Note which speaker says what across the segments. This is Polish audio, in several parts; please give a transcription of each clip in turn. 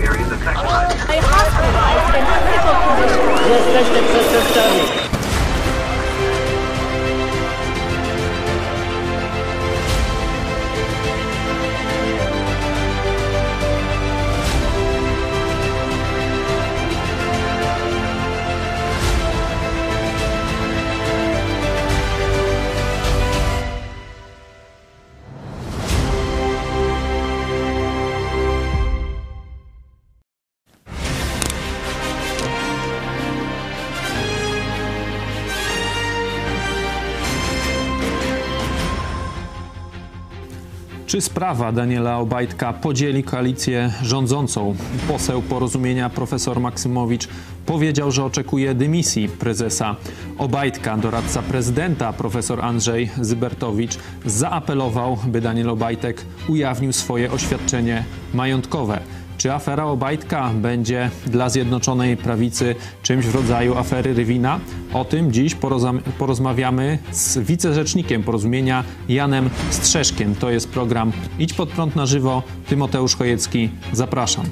Speaker 1: Jesteście przestępcami.
Speaker 2: Czy sprawa Daniela Obajtka podzieli koalicję rządzącą? Poseł Porozumienia profesor Maksymowicz powiedział, że oczekuje dymisji prezesa Obajtka. Doradca prezydenta profesor Andrzej Zybertowicz zaapelował, by Daniel Obajtek ujawnił swoje oświadczenie majątkowe. Czy afera Obajtka będzie dla Zjednoczonej Prawicy czymś w rodzaju afery Rywina? O tym dziś porozmawiamy z wicerzecznikiem Porozumienia Janem Strzeszkiem. To jest program Idź pod prąd na żywo. Tymoteusz Chojecki, zapraszam.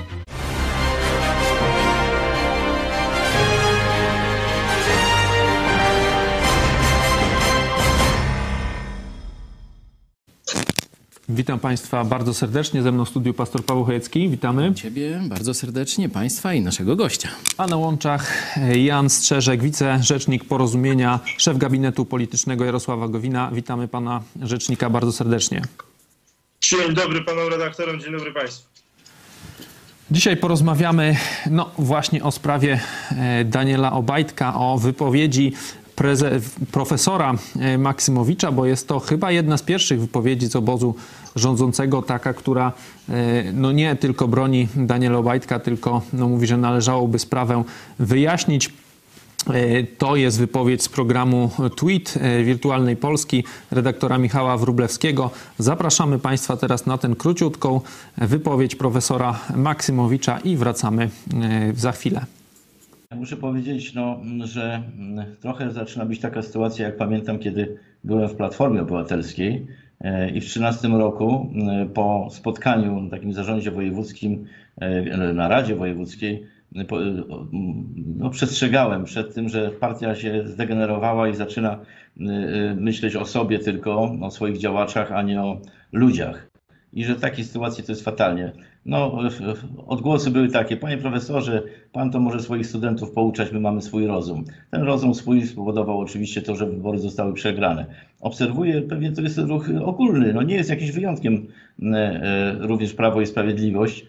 Speaker 2: Witam Państwa bardzo serdecznie. Ze mną w studiu pastor Paweł Chojecki. Witamy.
Speaker 3: Ciebie bardzo serdecznie, Państwa i naszego gościa.
Speaker 2: A na łączach Jan Strzeszek, wicerzecznik Porozumienia, szef gabinetu politycznego Jarosława Gowina. Witamy Pana rzecznika bardzo serdecznie.
Speaker 4: Dzień dobry Panom redaktorom, dzień dobry Państwu.
Speaker 2: Dzisiaj porozmawiamy właśnie o sprawie Daniela Obajtka, o wypowiedzi profesora Maksymowicza, bo jest to chyba jedna z pierwszych wypowiedzi z obozu rządzącego, taka, która nie tylko broni Daniela Obajtka, tylko mówi, że należałoby sprawę wyjaśnić. To jest wypowiedź z programu Tweet Wirtualnej Polski redaktora Michała Wróblewskiego. Zapraszamy Państwa teraz na tę króciutką wypowiedź profesora Maksymowicza i wracamy za chwilę.
Speaker 5: Muszę powiedzieć, że trochę zaczyna być taka sytuacja, jak pamiętam, kiedy byłem w Platformie Obywatelskiej i w 2013 roku po spotkaniu w takim zarządzie wojewódzkim, na Radzie Wojewódzkiej, przestrzegałem przed tym, że partia się zdegenerowała i zaczyna myśleć o sobie tylko, o swoich działaczach, a nie o ludziach. I że w takiej sytuacji to jest fatalnie. Odgłosy były takie: panie profesorze, pan to może swoich studentów pouczać, my mamy swój rozum. Ten rozum swój spowodował oczywiście to, że wybory zostały przegrane. Obserwuję, pewnie to jest ruch ogólny, nie jest jakimś wyjątkiem również Prawo i Sprawiedliwość,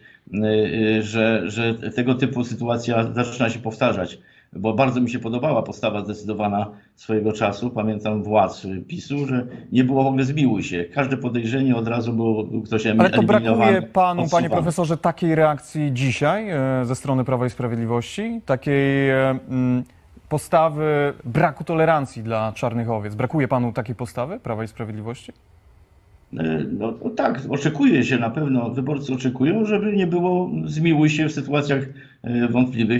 Speaker 5: że tego typu sytuacja zaczyna się powtarzać. Bo bardzo mi się podobała postawa zdecydowana swojego czasu, pamiętam, władz PiS-u, że nie było w ogóle zmiłuj się. Każde podejrzenie od razu było ktoś eliminowany.
Speaker 6: Ale to brakuje panu, panie profesorze, takiej reakcji dzisiaj ze strony Prawa i Sprawiedliwości? Takiej postawy braku tolerancji dla czarnych owiec. Brakuje panu takiej postawy Prawa i Sprawiedliwości?
Speaker 5: Tak, oczekuje się na pewno, wyborcy oczekują, żeby nie było zmiłuj się w sytuacjach wątpliwych.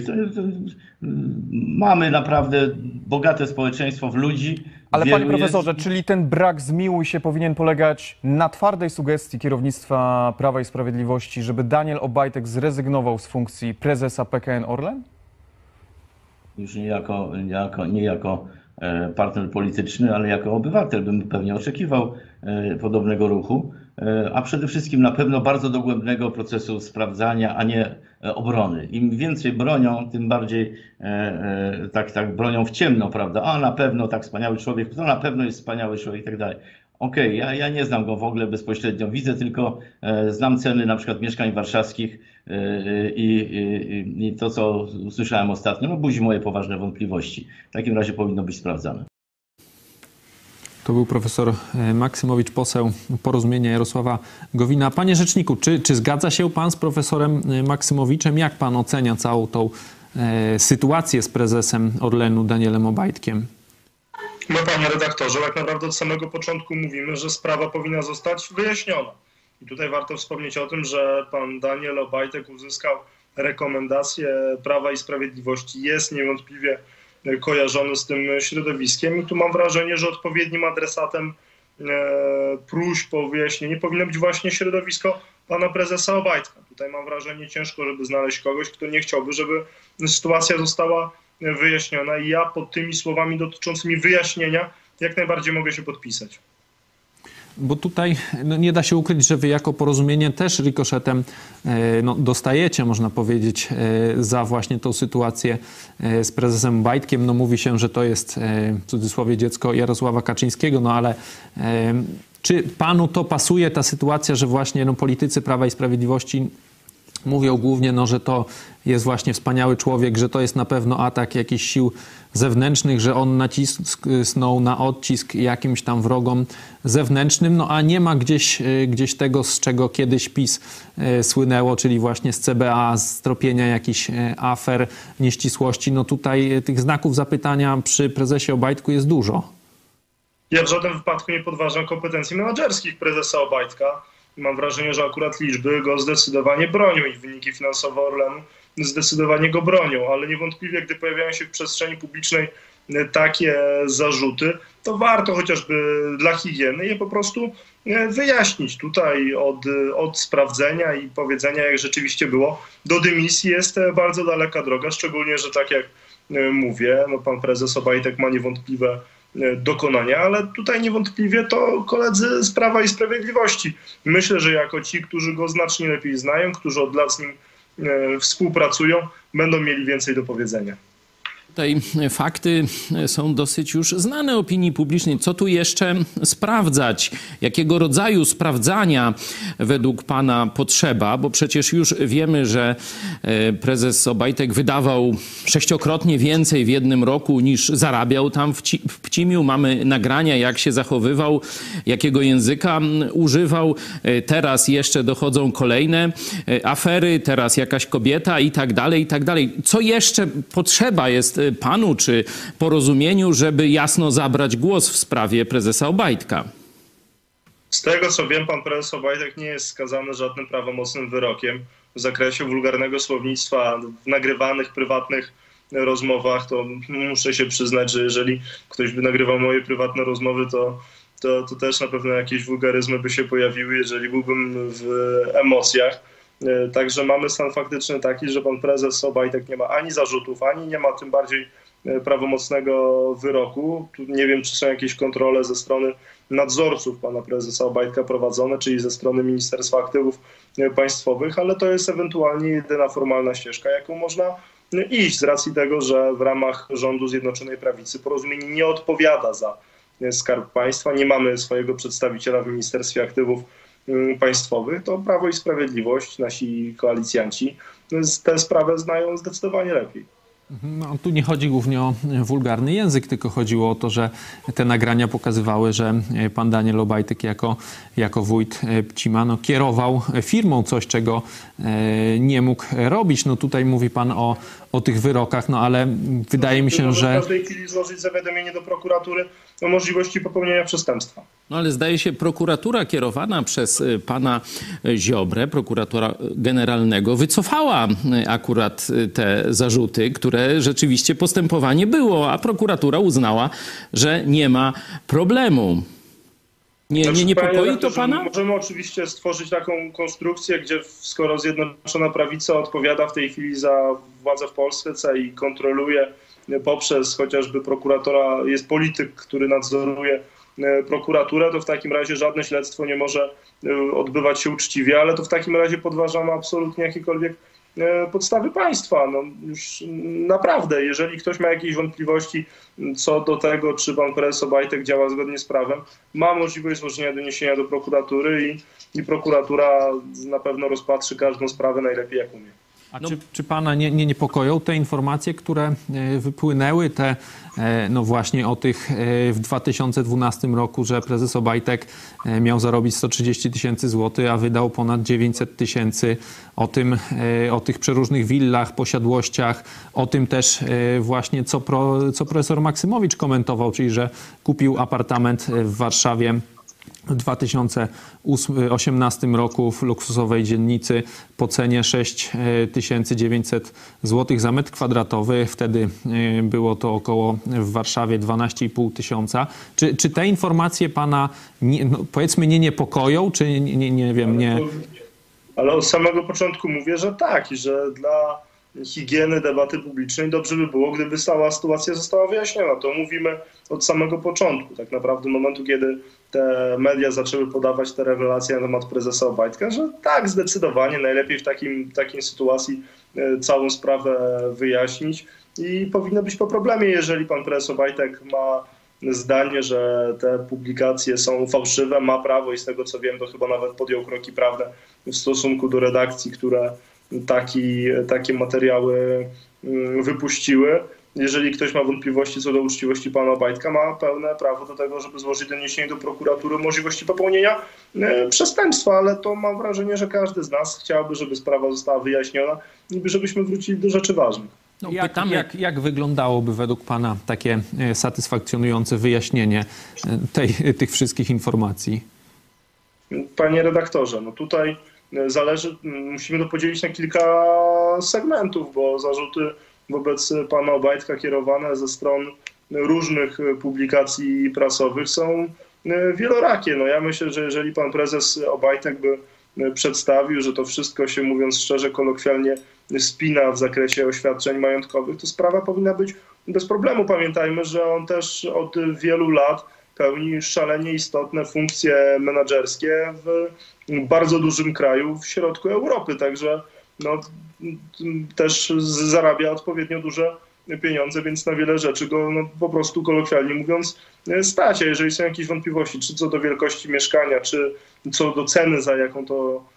Speaker 5: Mamy naprawdę bogate społeczeństwo w ludzi.
Speaker 6: Ale panie profesorze, czyli ten brak zmiłuj się powinien polegać na twardej sugestii kierownictwa Prawa i Sprawiedliwości, żeby Daniel Obajtek zrezygnował z funkcji prezesa PKN Orlen?
Speaker 5: Już nie jako partner polityczny, ale jako obywatel bym pewnie oczekiwał podobnego ruchu, a przede wszystkim na pewno bardzo dogłębnego procesu sprawdzania, a nie obrony. Im więcej bronią, tym bardziej tak bronią w ciemno, prawda? A na pewno tak wspaniały człowiek, to na pewno jest wspaniały człowiek i tak dalej. Okej, ja nie znam go w ogóle bezpośrednio, widzę tylko, znam ceny na przykład mieszkań warszawskich i to, co usłyszałem ostatnio, budzi moje poważne wątpliwości. W takim razie powinno być sprawdzane.
Speaker 2: To był profesor Maksymowicz, poseł Porozumienia Jarosława Gowina. Panie rzeczniku, czy zgadza się pan z profesorem Maksymowiczem? Jak pan ocenia całą tą sytuację z prezesem Orlenu Danielem Obajtkiem?
Speaker 4: My, panie redaktorze, tak naprawdę od samego początku mówimy, że sprawa powinna zostać wyjaśniona. I tutaj warto wspomnieć o tym, że pan Daniel Obajtek uzyskał rekomendację Prawa i Sprawiedliwości, jest niewątpliwie kojarzony z tym środowiskiem i tu mam wrażenie, że odpowiednim adresatem próśb o wyjaśnienie powinno być właśnie środowisko pana prezesa Obajtka. Tutaj mam wrażenie, ciężko, żeby znaleźć kogoś, kto nie chciałby, żeby sytuacja została wyjaśniona i ja pod tymi słowami dotyczącymi wyjaśnienia jak najbardziej mogę się podpisać.
Speaker 2: Bo tutaj nie da się ukryć, że wy jako Porozumienie też rikoszetem dostajecie, można powiedzieć, za właśnie tą sytuację z prezesem Obajtkiem. Mówi się, że to jest w cudzysłowie dziecko Jarosława Kaczyńskiego, ale czy panu to pasuje, ta sytuacja, że właśnie politycy Prawa i Sprawiedliwości mówią głównie, że to jest właśnie wspaniały człowiek, że to jest na pewno atak jakichś sił zewnętrznych, że on nacisnął na odcisk jakimś tam wrogom zewnętrznym, a nie ma gdzieś tego, z czego kiedyś PiS słynęło, czyli właśnie z CBA, z tropienia jakichś afer, nieścisłości. Tutaj tych znaków zapytania przy prezesie Obajtku jest dużo.
Speaker 4: Ja w żadnym wypadku nie podważam kompetencji menedżerskich prezesa Obajtka. Mam wrażenie, że akurat liczby go zdecydowanie bronią i wyniki finansowe Orlenu zdecydowanie go bronią, ale niewątpliwie, gdy pojawiają się w przestrzeni publicznej takie zarzuty, to warto chociażby dla higieny je po prostu wyjaśnić. Tutaj od sprawdzenia i powiedzenia, jak rzeczywiście było, do dymisji jest bardzo daleka droga, szczególnie, że tak jak mówię, pan prezes Obajtek ma niewątpliwe dokonania, ale tutaj niewątpliwie to koledzy z Prawa i Sprawiedliwości. Myślę, że jako ci, którzy go znacznie lepiej znają, którzy od lat z nim współpracują, będą mieli więcej do powiedzenia.
Speaker 3: Tutaj fakty są dosyć już znane opinii publicznej. Co tu jeszcze sprawdzać? Jakiego rodzaju sprawdzania według pana potrzeba? Bo przecież już wiemy, że prezes Obajtek wydawał 6-krotnie więcej w jednym roku niż zarabiał tam w Pcimiu. Mamy nagrania, jak się zachowywał, jakiego języka używał. Teraz jeszcze dochodzą kolejne afery, teraz jakaś kobieta i tak dalej, i tak dalej. Co jeszcze potrzeba jest panu czy Porozumieniu, żeby jasno zabrać głos w sprawie prezesa Obajtka?
Speaker 4: Z tego co wiem, pan prezes Obajtek nie jest skazany żadnym prawomocnym wyrokiem w zakresie wulgarnego słownictwa w nagrywanych, prywatnych rozmowach. To muszę się przyznać, że jeżeli ktoś by nagrywał moje prywatne rozmowy, to też na pewno jakieś wulgaryzmy by się pojawiły, jeżeli byłbym w emocjach. Także mamy stan faktyczny taki, że pan prezes Obajtek nie ma ani zarzutów, ani nie ma tym bardziej prawomocnego wyroku. Tu nie wiem, czy są jakieś kontrole ze strony nadzorców pana prezesa Obajtka prowadzone, czyli ze strony Ministerstwa Aktywów Państwowych, ale to jest ewentualnie jedyna formalna ścieżka, jaką można iść z racji tego, że w ramach rządu Zjednoczonej Prawicy Porozumienie nie odpowiada za Skarb Państwa, nie mamy swojego przedstawiciela w Ministerstwie Aktywów Państwowych, to Prawo i Sprawiedliwość, nasi koalicjanci tę sprawę znają zdecydowanie lepiej.
Speaker 2: Tu nie chodzi głównie o wulgarny język, tylko chodziło o to, że te nagrania pokazywały, że pan Daniel Obajtek jako wójt Pcima kierował firmą, coś czego nie mógł robić. Tutaj mówi pan o tych wyrokach, ale wydaje mi się, że...
Speaker 4: W każdej chwili złożyć zawiadomienie do prokuratury o możliwości popełnienia przestępstwa.
Speaker 3: Ale zdaje się, prokuratura kierowana przez pana Ziobrę, prokuratora generalnego, wycofała akurat te zarzuty, które rzeczywiście postępowanie było, a prokuratura uznała, że nie ma problemu. Nie niepokoi to pana?
Speaker 4: Możemy oczywiście stworzyć taką konstrukcję, gdzie skoro Zjednoczona Prawica odpowiada w tej chwili za władzę w Polsce i kontroluje poprzez chociażby prokuratora, jest polityk, który nadzoruje prokuraturę, to w takim razie żadne śledztwo nie może odbywać się uczciwie, ale to w takim razie podważamy absolutnie jakiekolwiek podstawy państwa. Już naprawdę, jeżeli ktoś ma jakieś wątpliwości co do tego, czy pan prezes Obajtek działa zgodnie z prawem, ma możliwość złożenia doniesienia do prokuratury i prokuratura na pewno rozpatrzy każdą sprawę najlepiej jak umie.
Speaker 2: A czy pana nie niepokoją te informacje, które wypłynęły, właśnie o tych w 2012 roku, że prezes Obajtek miał zarobić 130 000 złotych, a wydał ponad 900 000, o tych przeróżnych willach, posiadłościach, o tym też właśnie, co profesor Maksymowicz komentował, czyli że kupił apartament w Warszawie w 2018 roku w luksusowej dzielnicy po cenie 6900 zł za metr kwadratowy. Wtedy było to około w Warszawie 12 500. Czy te informacje pana, powiedzmy, nie niepokoją, czy nie wiem, nie...
Speaker 4: Ale od samego początku mówię, że tak i że dla higieny debaty publicznej dobrze by było, gdyby cała sytuacja została wyjaśniona. To mówimy od samego początku, tak naprawdę momentu, kiedy te media zaczęły podawać te rewelacje na temat prezesa Obajtka, że tak, zdecydowanie najlepiej w takiej sytuacji całą sprawę wyjaśnić i powinno być po problemie, jeżeli pan prezes Obajtek ma zdanie, że te publikacje są fałszywe, ma prawo i z tego co wiem, to chyba nawet podjął kroki prawne w stosunku do redakcji, które takie materiały wypuściły. Jeżeli ktoś ma wątpliwości co do uczciwości pana Obajtka, ma pełne prawo do tego, żeby złożyć doniesienie do prokuratury o możliwości popełnienia przestępstwa, ale to mam wrażenie, że każdy z nas chciałby, żeby sprawa została wyjaśniona i żebyśmy wrócili do rzeczy ważnych.
Speaker 2: No, jak wyglądałoby według pana takie satysfakcjonujące wyjaśnienie tych wszystkich informacji?
Speaker 4: Panie redaktorze, no tutaj musimy to podzielić na kilka segmentów, bo zarzuty wobec pana Obajtka kierowane ze stron różnych publikacji prasowych są wielorakie. No ja myślę, że jeżeli pan prezes Obajtek by przedstawił, że to wszystko się, mówiąc szczerze, kolokwialnie spina w zakresie oświadczeń majątkowych, to sprawa powinna być bez problemu. Pamiętajmy, że on też od wielu lat pełni szalenie istotne funkcje menedżerskie w bardzo dużym kraju w środku Europy, także no, też zarabia odpowiednio duże pieniądze, więc na wiele rzeczy go po prostu kolokwialnie mówiąc stać. A jeżeli są jakieś wątpliwości, czy co do wielkości mieszkania, czy co do ceny, za jaką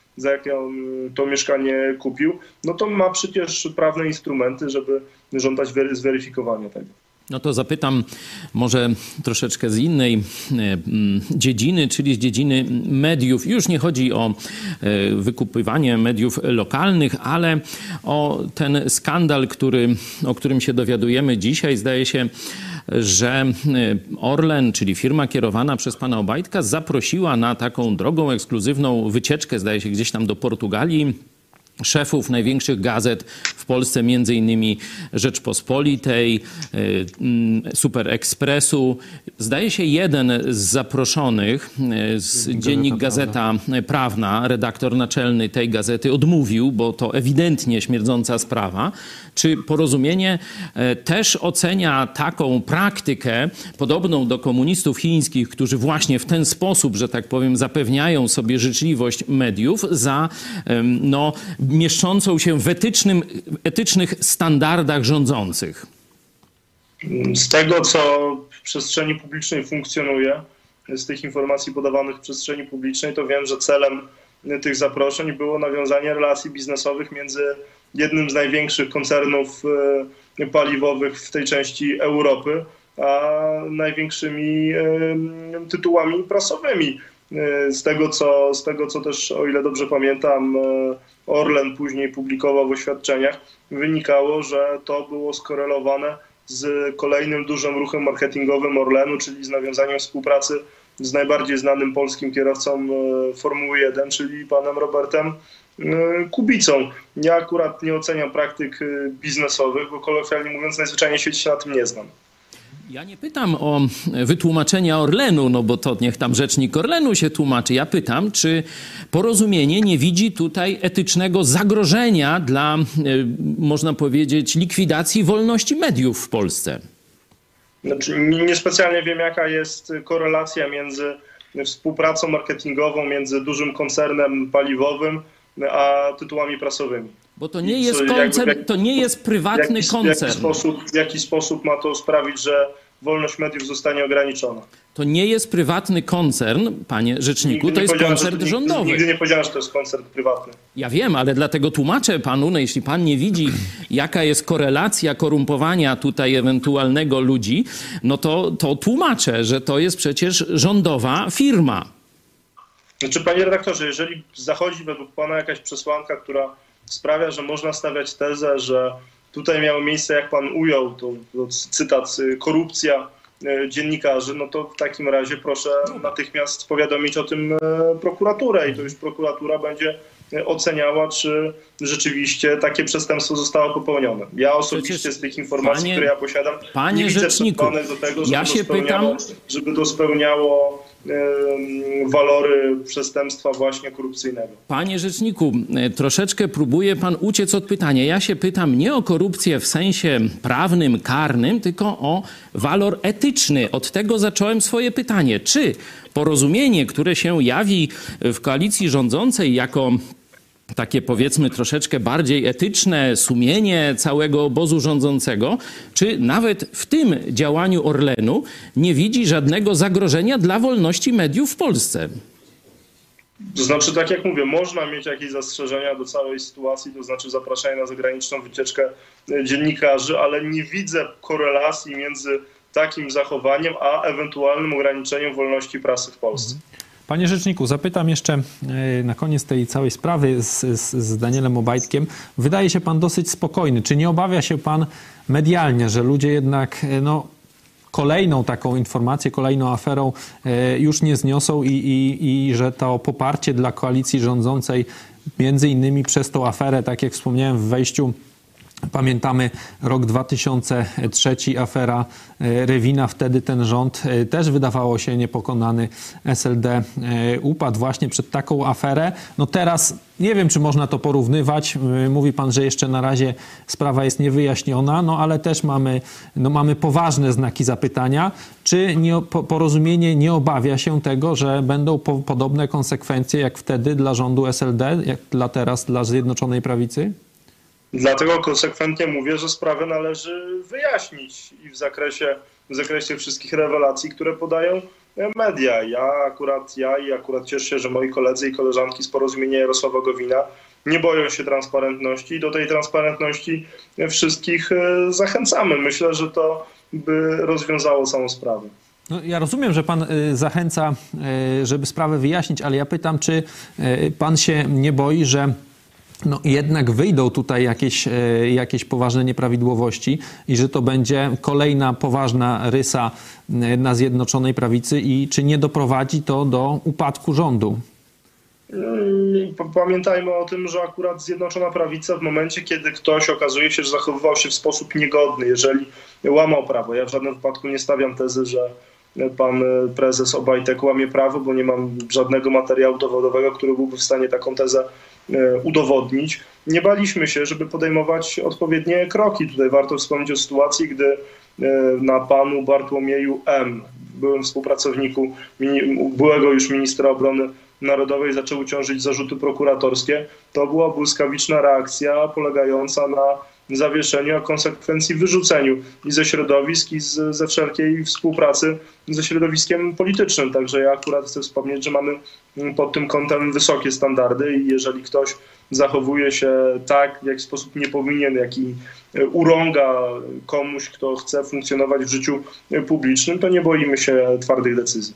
Speaker 4: to mieszkanie kupił, no to ma przecież prawne instrumenty, żeby żądać zweryfikowania tego.
Speaker 3: No to zapytam może troszeczkę z innej dziedziny, czyli z dziedziny mediów. Już nie chodzi o wykupywanie mediów lokalnych, ale o ten skandal, o którym się dowiadujemy dzisiaj. Zdaje się, że Orlen, czyli firma kierowana przez pana Obajtka, zaprosiła na taką drogą, ekskluzywną wycieczkę, zdaje się, gdzieś tam do Portugalii, szefów największych gazet w Polsce, między innymi Rzeczpospolitej, Super Expressu. Zdaje się, jeden z zaproszonych, dziennik Gazeta Prawna, redaktor naczelny tej gazety odmówił, bo to ewidentnie śmierdząca sprawa. Czy Porozumienie też ocenia taką praktykę podobną do komunistów chińskich, którzy właśnie w ten sposób, że tak powiem, zapewniają sobie życzliwość mediów za mieszczącą się w etycznych standardach rządzących?
Speaker 4: Z tego, co w przestrzeni publicznej funkcjonuje, z tych informacji podawanych w przestrzeni publicznej, to wiem, że celem tych zaproszeń było nawiązanie relacji biznesowych między jednym z największych koncernów paliwowych w tej części Europy, a największymi tytułami prasowymi. Z tego, co też, o ile dobrze pamiętam, Orlen później publikował w oświadczeniach, wynikało, że to było skorelowane z kolejnym dużym ruchem marketingowym Orlenu, czyli z nawiązaniem współpracy z najbardziej znanym polskim kierowcą Formuły 1, czyli panem Robertem Kubicą. Ja akurat nie oceniam praktyk biznesowych, bo kolokwialnie mówiąc najzwyczajniej w świecie się na tym nie znam.
Speaker 3: Ja nie pytam o wytłumaczenia Orlenu, no bo to niech tam rzecznik Orlenu się tłumaczy. Ja pytam, czy Porozumienie nie widzi tutaj etycznego zagrożenia dla, można powiedzieć, likwidacji wolności mediów w Polsce?
Speaker 4: Znaczy, niespecjalnie wiem, jaka jest korelacja między współpracą marketingową między dużym koncernem paliwowym a tytułami prasowymi.
Speaker 3: Bo to nie jest koncern, to nie jest prywatny koncern.
Speaker 4: W jaki sposób ma to sprawić, że wolność mediów zostanie ograniczona?
Speaker 3: To nie jest prywatny koncern, panie rzeczniku, to jest koncern rządowy.
Speaker 4: Nigdy nie powiedziałem, że to jest koncern prywatny.
Speaker 3: Ja wiem, ale dlatego tłumaczę panu, no jeśli pan nie widzi, jaka jest korelacja korumpowania tutaj ewentualnego ludzi, no to tłumaczę, że to jest przecież rządowa firma.
Speaker 4: Znaczy, panie redaktorze, jeżeli zachodzi według pana jakaś przesłanka, która sprawia, że można stawiać tezę, że tutaj miało miejsce, jak pan ujął, to cytat, korupcja dziennikarzy, no to w takim razie proszę natychmiast powiadomić o tym prokuraturę i to już prokuratura będzie oceniała, czy rzeczywiście takie przestępstwo zostało popełnione. Ja osobiście z tych informacji, które ja posiadam, nie widzę przesłanek do tego, żeby to spełniało walory przestępstwa właśnie korupcyjnego.
Speaker 3: Panie rzeczniku, troszeczkę próbuje pan uciec od pytania. Ja się pytam nie o korupcję w sensie prawnym, karnym, tylko o walor etyczny. Od tego zacząłem swoje pytanie. Czy porozumienie, które się jawi w koalicji rządzącej jako takie powiedzmy troszeczkę bardziej etyczne sumienie całego obozu rządzącego, czy nawet w tym działaniu Orlenu nie widzi żadnego zagrożenia dla wolności mediów w Polsce?
Speaker 4: To znaczy, tak jak mówię, można mieć jakieś zastrzeżenia do całej sytuacji, to znaczy zapraszanie na zagraniczną wycieczkę dziennikarzy, ale nie widzę korelacji między takim zachowaniem a ewentualnym ograniczeniem wolności prasy w Polsce.
Speaker 2: Panie rzeczniku, zapytam jeszcze na koniec tej całej sprawy z Danielem Obajtkiem. Wydaje się pan dosyć spokojny. Czy nie obawia się pan medialnie, że ludzie jednak kolejną taką informację, kolejną aferą już nie zniosą i że to poparcie dla koalicji rządzącej między innymi przez tą aferę, tak jak wspomniałem w wejściu, pamiętamy rok 2003, afera Rewina, wtedy ten rząd też wydawało się niepokonany, SLD upadł właśnie przed taką aferę. No teraz nie wiem, czy można to porównywać. Mówi pan, że jeszcze na razie sprawa jest niewyjaśniona, no ale też mamy poważne znaki zapytania. Czy porozumienie nie obawia się tego, że będą podobne konsekwencje jak wtedy dla rządu SLD, jak teraz dla Zjednoczonej Prawicy?
Speaker 4: Dlatego konsekwentnie mówię, że sprawę należy wyjaśnić i w zakresie wszystkich rewelacji, które podają media. Ja akurat cieszę się, że moi koledzy i koleżanki z Porozumienia Jarosława Gowina nie boją się transparentności i do tej transparentności wszystkich zachęcamy. Myślę, że to by rozwiązało całą sprawę.
Speaker 2: No, ja rozumiem, że pan zachęca, żeby sprawę wyjaśnić, ale ja pytam, czy pan się nie boi, że jednak wyjdą tutaj jakieś poważne nieprawidłowości i że to będzie kolejna poważna rysa na Zjednoczonej Prawicy i czy nie doprowadzi to do upadku rządu?
Speaker 4: Pamiętajmy o tym, że akurat Zjednoczona Prawica w momencie, kiedy ktoś okazuje się, że zachowywał się w sposób niegodny, jeżeli łamał prawo. Ja w żadnym wypadku nie stawiam tezy, że pan prezes Obajtek łamie prawo, bo nie mam żadnego materiału dowodowego, który byłby w stanie taką tezę udowodnić. Nie baliśmy się, żeby podejmować odpowiednie kroki. Tutaj warto wspomnieć o sytuacji, gdy na panu Bartłomieju M., byłym współpracowniku byłego już ministra obrony narodowej, zaczęły ciążyć zarzuty prokuratorskie. To była błyskawiczna reakcja polegająca na zawieszeniu, a konsekwencji wyrzuceniu i ze środowisk, i ze wszelkiej współpracy ze środowiskiem politycznym. Także ja akurat chcę wspomnieć, że mamy pod tym kątem wysokie standardy i jeżeli ktoś zachowuje się tak, w jakiś sposób nie powinien, jaki urąga komuś, kto chce funkcjonować w życiu publicznym, to nie boimy się twardych decyzji.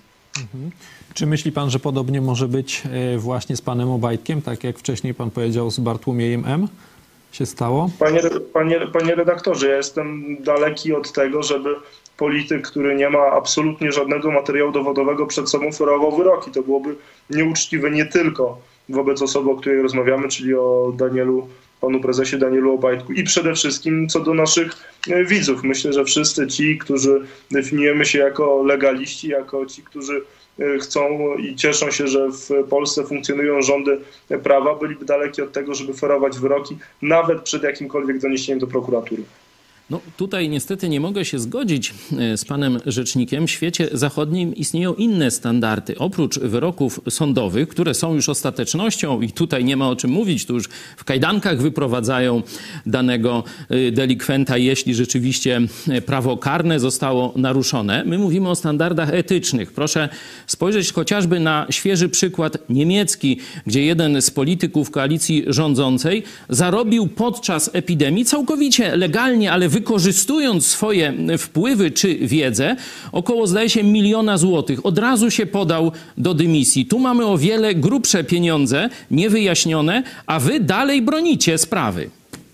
Speaker 2: Czy myśli pan, że podobnie może być właśnie z panem Obajtkiem, tak jak wcześniej pan powiedział z Bartłomiejem M.? Się stało?
Speaker 4: Panie redaktorze, ja jestem daleki od tego, żeby polityk, który nie ma absolutnie żadnego materiału dowodowego przed sobą, ferował wyroki. To byłoby nieuczciwe nie tylko wobec osoby, o której rozmawiamy, czyli o panu prezesie Danielu Obajtku i przede wszystkim co do naszych widzów. Myślę, że wszyscy ci, którzy definiujemy się jako legaliści, jako ci, którzy chcą i cieszą się, że w Polsce funkcjonują rządy prawa, byliby daleki od tego, żeby ferować wyroki, nawet przed jakimkolwiek doniesieniem do prokuratury.
Speaker 3: No tutaj niestety nie mogę się zgodzić z panem rzecznikiem. W świecie zachodnim istnieją inne standardy. Oprócz wyroków sądowych, które są już ostatecznością i tutaj nie ma o czym mówić, tu już w kajdankach wyprowadzają danego delikwenta, jeśli rzeczywiście prawo karne zostało naruszone. My mówimy o standardach etycznych. Proszę spojrzeć chociażby na świeży przykład niemiecki, gdzie jeden z polityków koalicji rządzącej zarobił podczas epidemii całkowicie legalnie, ale wykorzystując swoje wpływy czy wiedzę, około, zdaje się, 1 000 000 złotych. Od razu się podał do dymisji. Tu mamy o wiele grubsze pieniądze, niewyjaśnione, a wy dalej bronicie sprawy.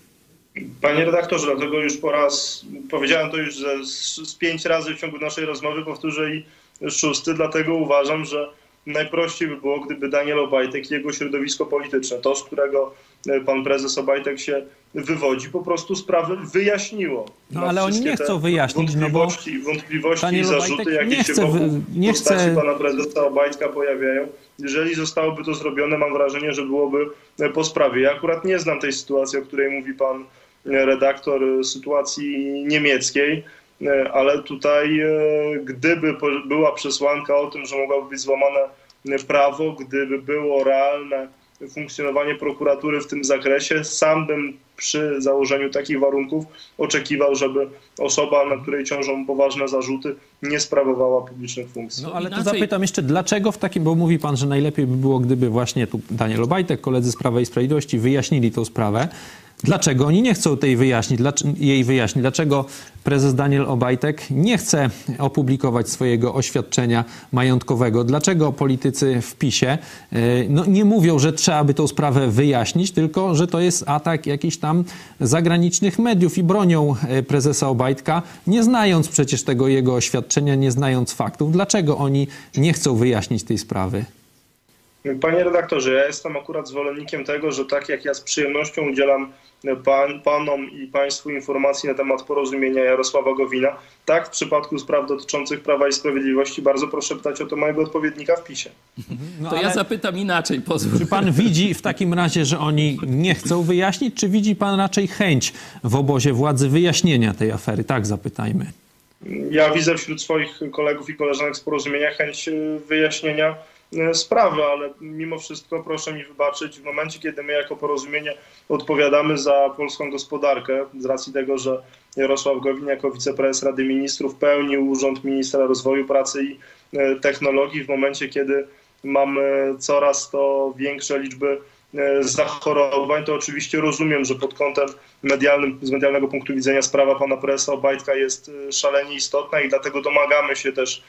Speaker 4: Panie redaktorze, dlatego już powiedziałem to już z 5 razy w ciągu naszej rozmowy, powtórzę i 6, dlatego uważam, że najprościej by było, gdyby Daniel Obajtek i jego środowisko polityczne, to, z którego pan prezes Obajtek się wywodzi, po prostu sprawy wyjaśniło.
Speaker 2: No ale oni nie chcą wyjaśnić, no bo
Speaker 4: wątpliwości i zarzuty, jakie się wokół postaci pana prezesa Obajtka pojawiają. Jeżeli zostałoby to zrobione, mam wrażenie, że byłoby po sprawie. Ja akurat nie znam tej sytuacji, o której mówi pan redaktor, sytuacji niemieckiej, ale tutaj gdyby była przesłanka o tym, że mogłoby być złamane prawo, gdyby było realne funkcjonowanie prokuratury w tym zakresie, sam bym przy założeniu takich warunków oczekiwał, żeby osoba, na której ciążą poważne zarzuty, nie sprawowała publicznych funkcji.
Speaker 2: No ale to zapytam jeszcze, dlaczego w takim, bo mówi pan, że najlepiej by było, gdyby właśnie tu Daniel Obajtek, koledzy z Prawa i Sprawiedliwości wyjaśnili tą sprawę. Dlaczego oni nie chcą jej wyjaśnić? Dlaczego prezes Daniel Obajtek nie chce opublikować swojego oświadczenia majątkowego? Dlaczego politycy w PiS-ie nie mówią, że trzeba by tą sprawę wyjaśnić, tylko że to jest atak jakichś tam zagranicznych mediów i bronią prezesa Obajtka, nie znając przecież tego jego oświadczenia, nie znając faktów? Dlaczego oni nie chcą wyjaśnić tej sprawy?
Speaker 4: Panie redaktorze, ja jestem akurat zwolennikiem tego, że tak jak ja z przyjemnością udzielam panom i państwu informacji na temat porozumienia Jarosława Gowina, tak w przypadku spraw dotyczących Prawa i Sprawiedliwości bardzo proszę pytać o to mojego odpowiednika w PiS-ie.
Speaker 3: No, to ja zapytam inaczej, pozwól.
Speaker 2: Czy pan widzi w takim razie, że oni nie chcą wyjaśnić, czy widzi pan raczej chęć w obozie władzy wyjaśnienia tej afery? Tak zapytajmy.
Speaker 4: Ja widzę wśród swoich kolegów i koleżanek z Porozumienia chęć wyjaśnienia sprawy, ale mimo wszystko proszę mi wybaczyć, w momencie, kiedy my jako Porozumienie odpowiadamy za polską gospodarkę, z racji tego, że Jarosław Gowin jako wiceprezes Rady Ministrów pełnił urząd ministra rozwoju, pracy i technologii, w momencie, kiedy mamy coraz to większe liczby zachorowań, to oczywiście rozumiem, że pod kątem medialnym, z medialnego punktu widzenia sprawa pana prezesa Obajtka jest szalenie istotna i dlatego domagamy się też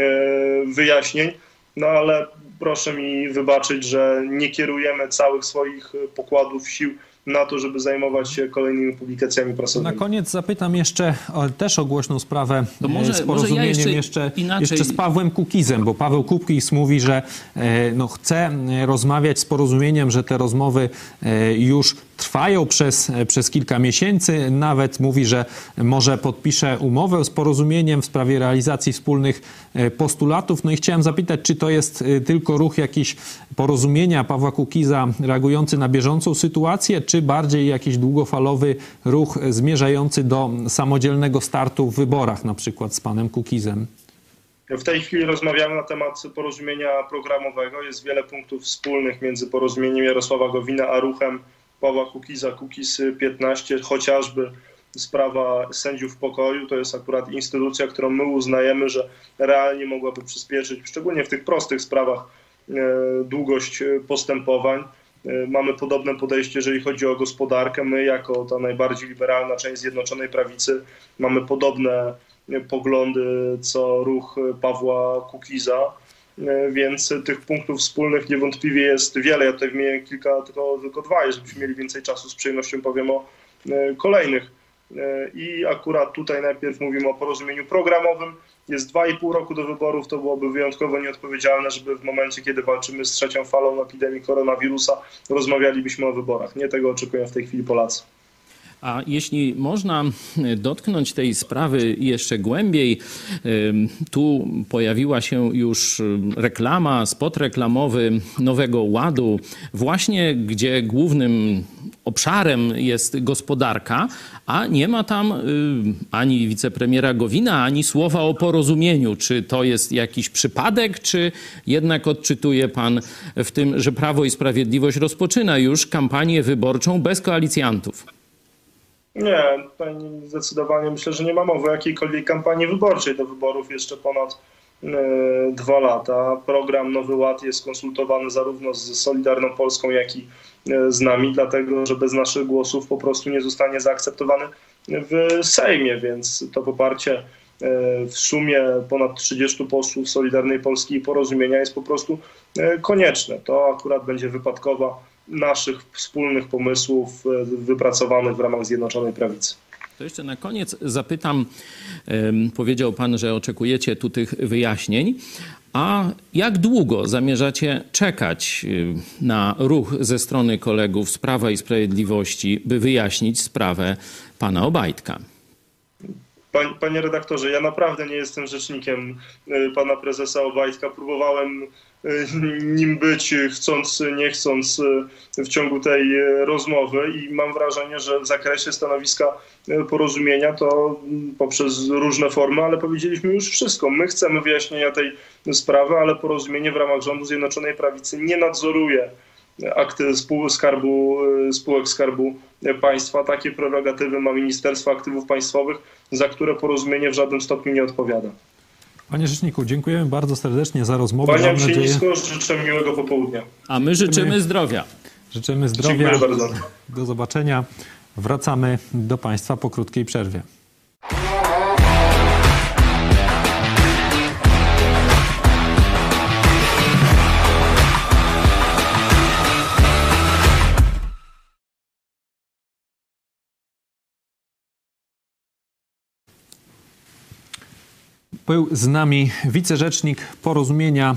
Speaker 4: wyjaśnień. No ale proszę mi wybaczyć, że nie kierujemy całych swoich pokładów sił na to, żeby zajmować się kolejnymi publikacjami prasowymi.
Speaker 2: Na koniec zapytam jeszcze też o głośną sprawę z porozumieniem jeszcze z Pawłem Kukizem, bo Paweł Kukiz mówi, że chce rozmawiać z Porozumieniem, że te rozmowy już trwają przez kilka miesięcy. Nawet mówi, że może podpisze umowę z Porozumieniem w sprawie realizacji wspólnych postulatów. No i chciałem zapytać, czy to jest tylko ruch jakiś Porozumienia Pawła Kukiza reagujący na bieżącą sytuację, czy bardziej jakiś długofalowy ruch zmierzający do samodzielnego startu w wyborach, na przykład z panem Kukizem?
Speaker 4: W tej chwili rozmawiamy na temat porozumienia programowego. Jest wiele punktów wspólnych między Porozumieniem Jarosława Gowina a ruchem Pawła Kukiza, Kukiz 15, chociażby sprawa sędziów pokoju. To jest akurat instytucja, którą my uznajemy, że realnie mogłaby przyspieszyć, szczególnie w tych prostych sprawach, długość postępowań. Mamy podobne podejście, jeżeli chodzi o gospodarkę. My, jako ta najbardziej liberalna część Zjednoczonej Prawicy, mamy podobne poglądy co ruch Pawła Kukiza, więc tych punktów wspólnych niewątpliwie jest wiele. Ja tutaj wymienię kilka, tylko dwa. Jeżeli mieli więcej czasu, z przyjemnością powiem o kolejnych. I akurat tutaj najpierw mówimy o porozumieniu programowym. Jest 2,5 roku do wyborów, to byłoby wyjątkowo nieodpowiedzialne, żeby w momencie, kiedy walczymy z trzecią falą epidemii koronawirusa, rozmawialibyśmy o wyborach. Nie tego oczekują w tej chwili Polacy.
Speaker 3: A jeśli można dotknąć tej sprawy jeszcze głębiej, tu pojawiła się już reklama, spot reklamowy Nowego Ładu, właśnie gdzie głównym obszarem jest gospodarka, a nie ma tam ani wicepremiera Gowina, ani słowa o porozumieniu. Czy to jest jakiś przypadek, czy jednak odczytuje pan w tym, że Prawo i Sprawiedliwość rozpoczyna już kampanię wyborczą bez koalicjantów?
Speaker 4: Nie, zdecydowanie myślę, że nie ma mowy o jakiejkolwiek kampanii wyborczej. Do wyborów jeszcze ponad 2 lata. Program Nowy Ład jest konsultowany zarówno z Solidarną Polską, jak i z nami, dlatego że bez naszych głosów po prostu nie zostanie zaakceptowany w Sejmie, więc to poparcie w sumie ponad 30 posłów Solidarnej Polski i Porozumienia jest po prostu konieczne. To akurat będzie wypadkowa naszych wspólnych pomysłów wypracowanych w ramach Zjednoczonej Prawicy.
Speaker 3: To jeszcze na koniec zapytam, powiedział pan, że oczekujecie tu tych wyjaśnień, A jak długo zamierzacie czekać na ruch ze strony kolegów z Prawa i Sprawiedliwości, by wyjaśnić sprawę pana Obajtka?
Speaker 4: Panie redaktorze, ja naprawdę nie jestem rzecznikiem pana prezesa Obajtka. Próbowałem nim być, chcąc, nie chcąc, w ciągu tej rozmowy i mam wrażenie, że w zakresie stanowiska Porozumienia to poprzez różne formy, ale powiedzieliśmy już wszystko. My chcemy wyjaśnienia tej sprawy, ale Porozumienie w ramach rządu Zjednoczonej Prawicy nie nadzoruje spółek Skarbu Państwa. Takie prerogatywy ma Ministerstwo Aktywów Państwowych, za które Porozumienie w żadnym stopniu nie odpowiada.
Speaker 2: Panie rzeczniku, dziękujemy bardzo serdecznie za rozmowę.
Speaker 4: Kłaniam się nisko, życzę miłego popołudnia.
Speaker 3: A my życzymy zdrowia.
Speaker 2: Życzymy zdrowia.
Speaker 4: Dziękuję bardzo.
Speaker 2: Do zobaczenia. Wracamy do Państwa po krótkiej przerwie. Był z nami wicerzecznik Porozumienia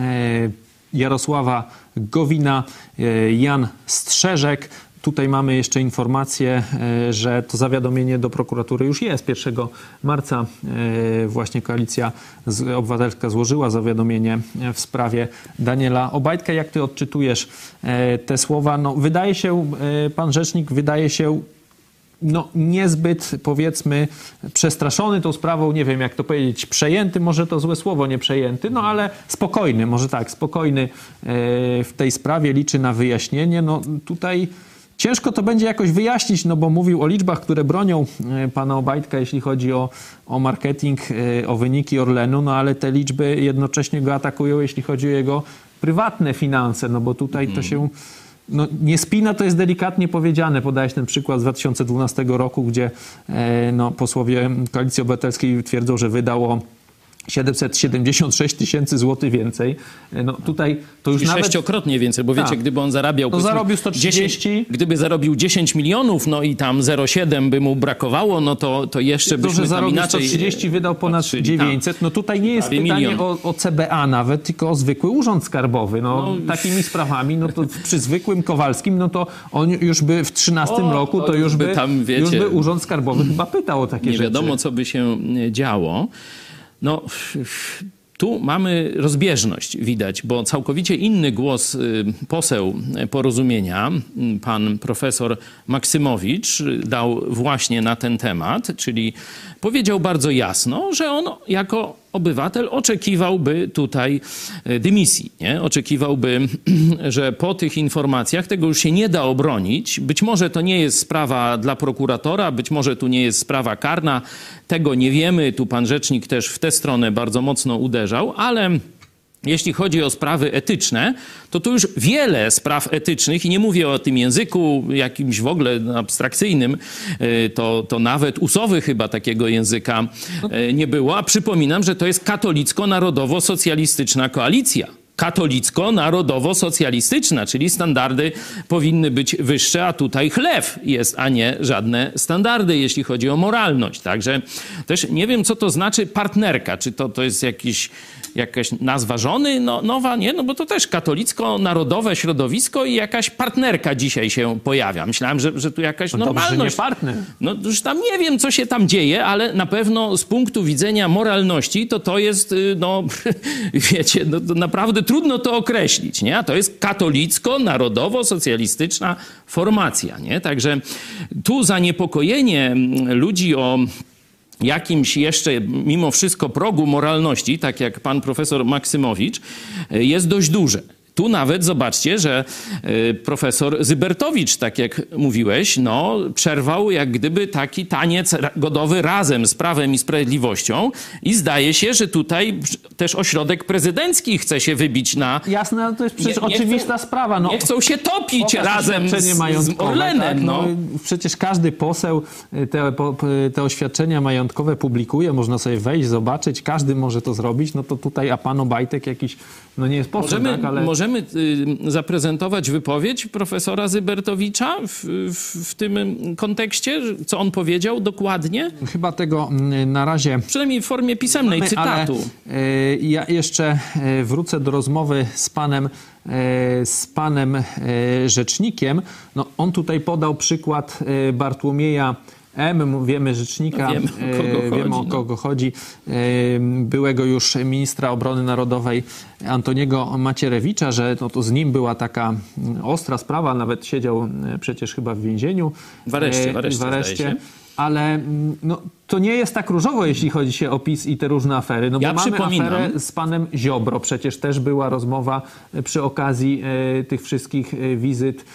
Speaker 2: Jarosława Gowina, Jan Strzeżek. Tutaj mamy jeszcze informację, że to zawiadomienie do prokuratury już jest. 1 marca właśnie Koalicja Obywatelska złożyła zawiadomienie w sprawie Daniela Obajtka. Jak ty odczytujesz te słowa? No, wydaje się, pan rzecznik wydaje się niezbyt, powiedzmy, przestraszony tą sprawą, nie wiem jak to powiedzieć, przejęty, może to złe słowo, nie przejęty, no ale spokojny, może tak, spokojny w tej sprawie, liczy na wyjaśnienie. No tutaj ciężko to będzie jakoś wyjaśnić, no bo mówił o liczbach, które bronią pana Obajtka, jeśli chodzi o marketing, o wyniki Orlenu, no ale te liczby jednocześnie go atakują, jeśli chodzi o jego prywatne finanse, no bo tutaj to się... No, nie spina, to jest delikatnie powiedziane. Podałeś ten przykład z 2012 roku, gdzie posłowie Koalicji Obywatelskiej twierdzą, że wydało 776 tysięcy złotych więcej. No tutaj to już nawet...
Speaker 3: Sześciokrotnie więcej, bo wiecie, gdyby on zarabiał...
Speaker 2: To zarobił 130...
Speaker 3: Gdyby zarobił 10 milionów, no i tam 0,7 by mu brakowało, no to jeszcze byśmy tam
Speaker 2: zarobił
Speaker 3: inaczej...
Speaker 2: 130, wydał ponad 900. No tutaj nie jest pytanie o CBA nawet, tylko o zwykły urząd skarbowy. No takimi sprawami, no to przy zwykłym Kowalskim, no to on już by w 13 roku, to już by tam, wiecie, już by urząd skarbowy chyba pytał o takie rzeczy.
Speaker 3: Nie wiadomo, co by się działo. No, tu mamy rozbieżność, widać, bo całkowicie inny głos poseł Porozumienia, pan profesor Maksymowicz, dał właśnie na ten temat, czyli powiedział bardzo jasno, że on jako obywatel oczekiwałby tutaj dymisji, nie? Oczekiwałby, że po tych informacjach tego już się nie da obronić. Być może to nie jest sprawa dla prokuratora, być może tu nie jest sprawa karna. Tego nie wiemy. Tu pan rzecznik też w tę stronę bardzo mocno uderzał, ale... Jeśli chodzi o sprawy etyczne, to tu już wiele spraw etycznych, i nie mówię o tym języku jakimś w ogóle abstrakcyjnym, to nawet usowy chyba takiego języka nie było, a przypominam, że to jest katolicko-narodowo-socjalistyczna koalicja. Katolicko-narodowo-socjalistyczna, czyli standardy powinny być wyższe, a tutaj chlew jest, a nie żadne standardy, jeśli chodzi o moralność. Także też nie wiem, co to znaczy partnerka. Czy to jest jakaś nazwa żony nowa? Nie, no bo to też katolicko-narodowe środowisko i jakaś partnerka dzisiaj się pojawia. Myślałem, że tu jakaś normalność.
Speaker 2: Dobrze, nie partner.
Speaker 3: No już tam nie wiem, co się tam dzieje, ale na pewno z punktu widzenia moralności to jest, wiecie, to naprawdę trudno to określić, nie? A to jest katolicko-narodowo-socjalistyczna formacja, nie? Także tu zaniepokojenie ludzi o jakimś jeszcze mimo wszystko progu moralności, tak jak pan profesor Maksymowicz, jest dość duże. Tu nawet zobaczcie, że profesor Zybertowicz, tak jak mówiłeś, przerwał jak gdyby taki taniec godowy razem z Prawem i Sprawiedliwością i zdaje się, że tutaj też ośrodek prezydencki chce się wybić na...
Speaker 2: Jasne, ale to jest przecież oczywista sprawa.
Speaker 3: Nie chcą się topić razem z Orlenem.
Speaker 2: Tak? Przecież każdy poseł te oświadczenia majątkowe publikuje, można sobie wejść, zobaczyć, każdy może to zrobić, no to tutaj, a pan Obajtek jakiś, nie jest poseł, ale...
Speaker 3: możemy zaprezentować wypowiedź profesora Zybertowicza w tym kontekście? Co on powiedział dokładnie?
Speaker 2: Chyba tego na razie...
Speaker 3: Przynajmniej w formie pisemnej, cytatu.
Speaker 2: Ale ja jeszcze wrócę do rozmowy z panem rzecznikiem. No, on tutaj podał przykład Bartłomieja M., wiemy rzecznika, wiemy o kogo chodzi, byłego już ministra obrony narodowej Antoniego Macierewicza, że no to z nim była taka ostra sprawa, nawet siedział przecież chyba w więzieniu.
Speaker 3: W areszcie.
Speaker 2: Ale no, to nie jest tak różowo, jeśli chodzi się o PiS i te różne afery. No bo mamy aferę z panem Ziobro. Przecież też była rozmowa przy okazji tych wszystkich wizyt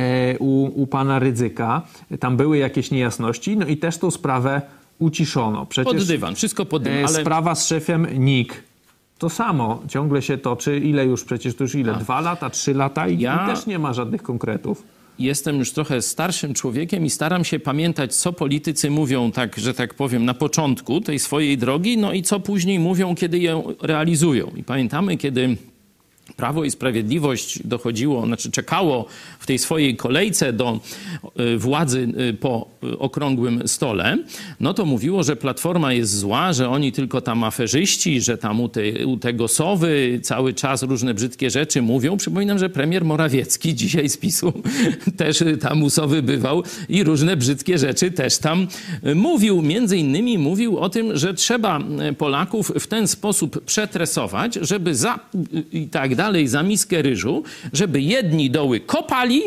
Speaker 2: u pana Rydzyka. Tam były jakieś niejasności. No i też tą sprawę uciszono. Przecież
Speaker 3: pod dywan, wszystko pod dywan. Ale...
Speaker 2: Sprawa z szefem NIK. To samo ciągle się toczy. Ile już? Przecież to już ile? 2 lata, 3 lata i też nie ma żadnych konkretów.
Speaker 3: Jestem już trochę starszym człowiekiem i staram się pamiętać, co politycy mówią, tak, że tak powiem, na początku tej swojej drogi, no i co później mówią, kiedy ją realizują. I pamiętamy, kiedy Prawo i Sprawiedliwość czekało w tej swojej kolejce do władzy po okrągłym stole, no to mówiło, że Platforma jest zła, że oni tylko tam aferzyści, że tam u tego Sowy cały czas różne brzydkie rzeczy mówią. Przypominam, że premier Morawiecki dzisiaj z PiS-u też tam u Sowy bywał i różne brzydkie rzeczy też tam mówił. Między innymi mówił o tym, że trzeba Polaków w ten sposób przetresować, żeby i tak dalej, za miskę ryżu, żeby jedni doły kopali,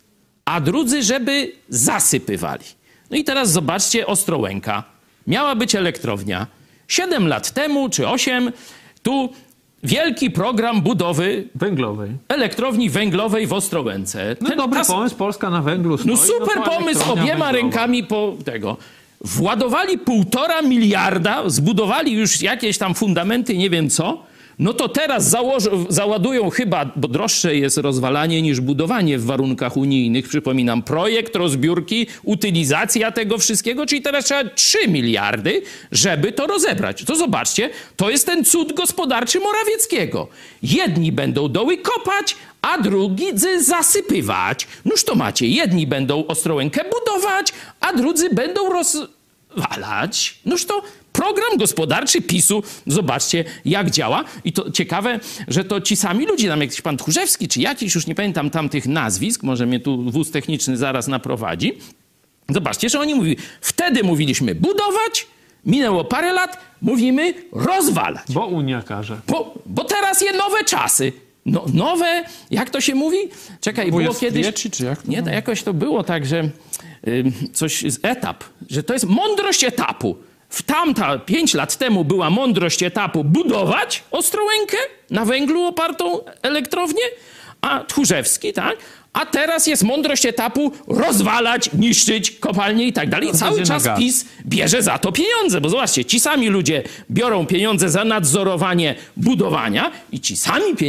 Speaker 3: a drudzy, żeby zasypywali. No i teraz zobaczcie, Ostrołęka. Miała być elektrownia. 7 lat temu, czy 8, tu wielki program budowy elektrowni węglowej w Ostrołęce.
Speaker 2: No dobry pomysł, Polska na węglu stoi.
Speaker 3: No super pomysł, obiema rękami po tego. Władowali 1,5 miliarda, zbudowali już jakieś tam fundamenty, nie wiem co. No to teraz załadują chyba, bo droższe jest rozwalanie niż budowanie w warunkach unijnych. Przypominam, projekt, rozbiórki, utylizacja tego wszystkiego, czyli teraz trzeba 3 miliardy, żeby to rozebrać. To zobaczcie, to jest ten cud gospodarczy Morawieckiego. Jedni będą doły kopać, a drudzy zasypywać. Noż to macie, jedni będą Ostrołękę budować, a drudzy będą rozwalać. Noż to program gospodarczy PiS-u, zobaczcie jak działa. I to ciekawe, że to ci sami ludzie, tam jakiś pan Tchórzewski, czy jakiś, już nie pamiętam tamtych nazwisk, może mnie tu wóz techniczny zaraz naprowadzi. Zobaczcie, że oni mówili, wtedy mówiliśmy budować, minęło parę lat, mówimy rozwalać.
Speaker 2: Bo Unia każe.
Speaker 3: Bo teraz je nowe czasy. No, nowe, jak to się mówi? Czekaj, było kiedyś...
Speaker 2: Wieci, czy jak to?
Speaker 3: Nie, jakoś to było tak, że coś z etap, że to jest mądrość etapu. 5 lat temu była mądrość etapu budować Ostrołękę na węglu opartą elektrownię, a Tchórzewski, tak? A teraz jest mądrość etapu rozwalać, niszczyć kopalnie i tak dalej. Cały czas PiS bierze za to pieniądze, bo zobaczcie, ci sami ludzie biorą pieniądze za nadzorowanie budowania i ci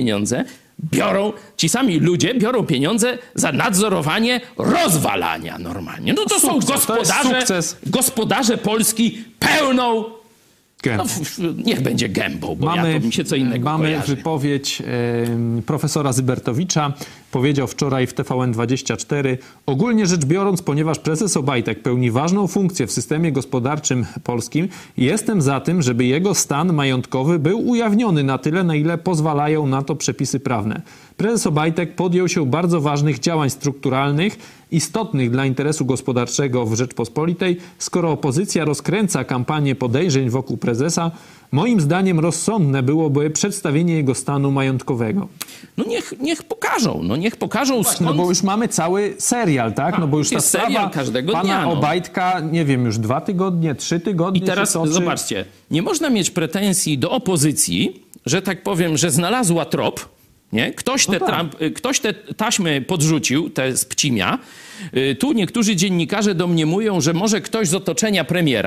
Speaker 3: sami ludzie biorą pieniądze za nadzorowanie rozwalania normalnie. No to są gospodarze Polski pełną... No, niech będzie gębą, bo to mi się co innego
Speaker 2: Mamy
Speaker 3: kojarzy.
Speaker 2: wypowiedź profesora Zybertowicza. Powiedział wczoraj w TVN24. Ogólnie rzecz biorąc, ponieważ prezes Obajtek pełni ważną funkcję w systemie gospodarczym polskim, jestem za tym, żeby jego stan majątkowy był ujawniony na tyle, na ile pozwalają na to przepisy prawne. Prezes Obajtek podjął się bardzo ważnych działań strukturalnych, istotnych dla interesu gospodarczego w Rzeczpospolitej. Skoro opozycja rozkręca kampanię podejrzeń wokół prezesa, moim zdaniem rozsądne byłoby przedstawienie jego stanu majątkowego.
Speaker 3: No niech pokażą. No niech pokażą skąd...
Speaker 2: No bo już mamy cały serial, tak? No bo już ta sprawa
Speaker 3: każdego
Speaker 2: pana
Speaker 3: dnia,
Speaker 2: Obajtka, nie wiem, już 2 tygodnie, 3 tygodnie.
Speaker 3: I teraz zobaczcie, nie można mieć pretensji do opozycji, że tak powiem, że znalazła trop, nie? Ktoś te taśmy podrzucił, te z Pcimia. Tu niektórzy dziennikarze domniemują, że może ktoś z otoczenia premiera,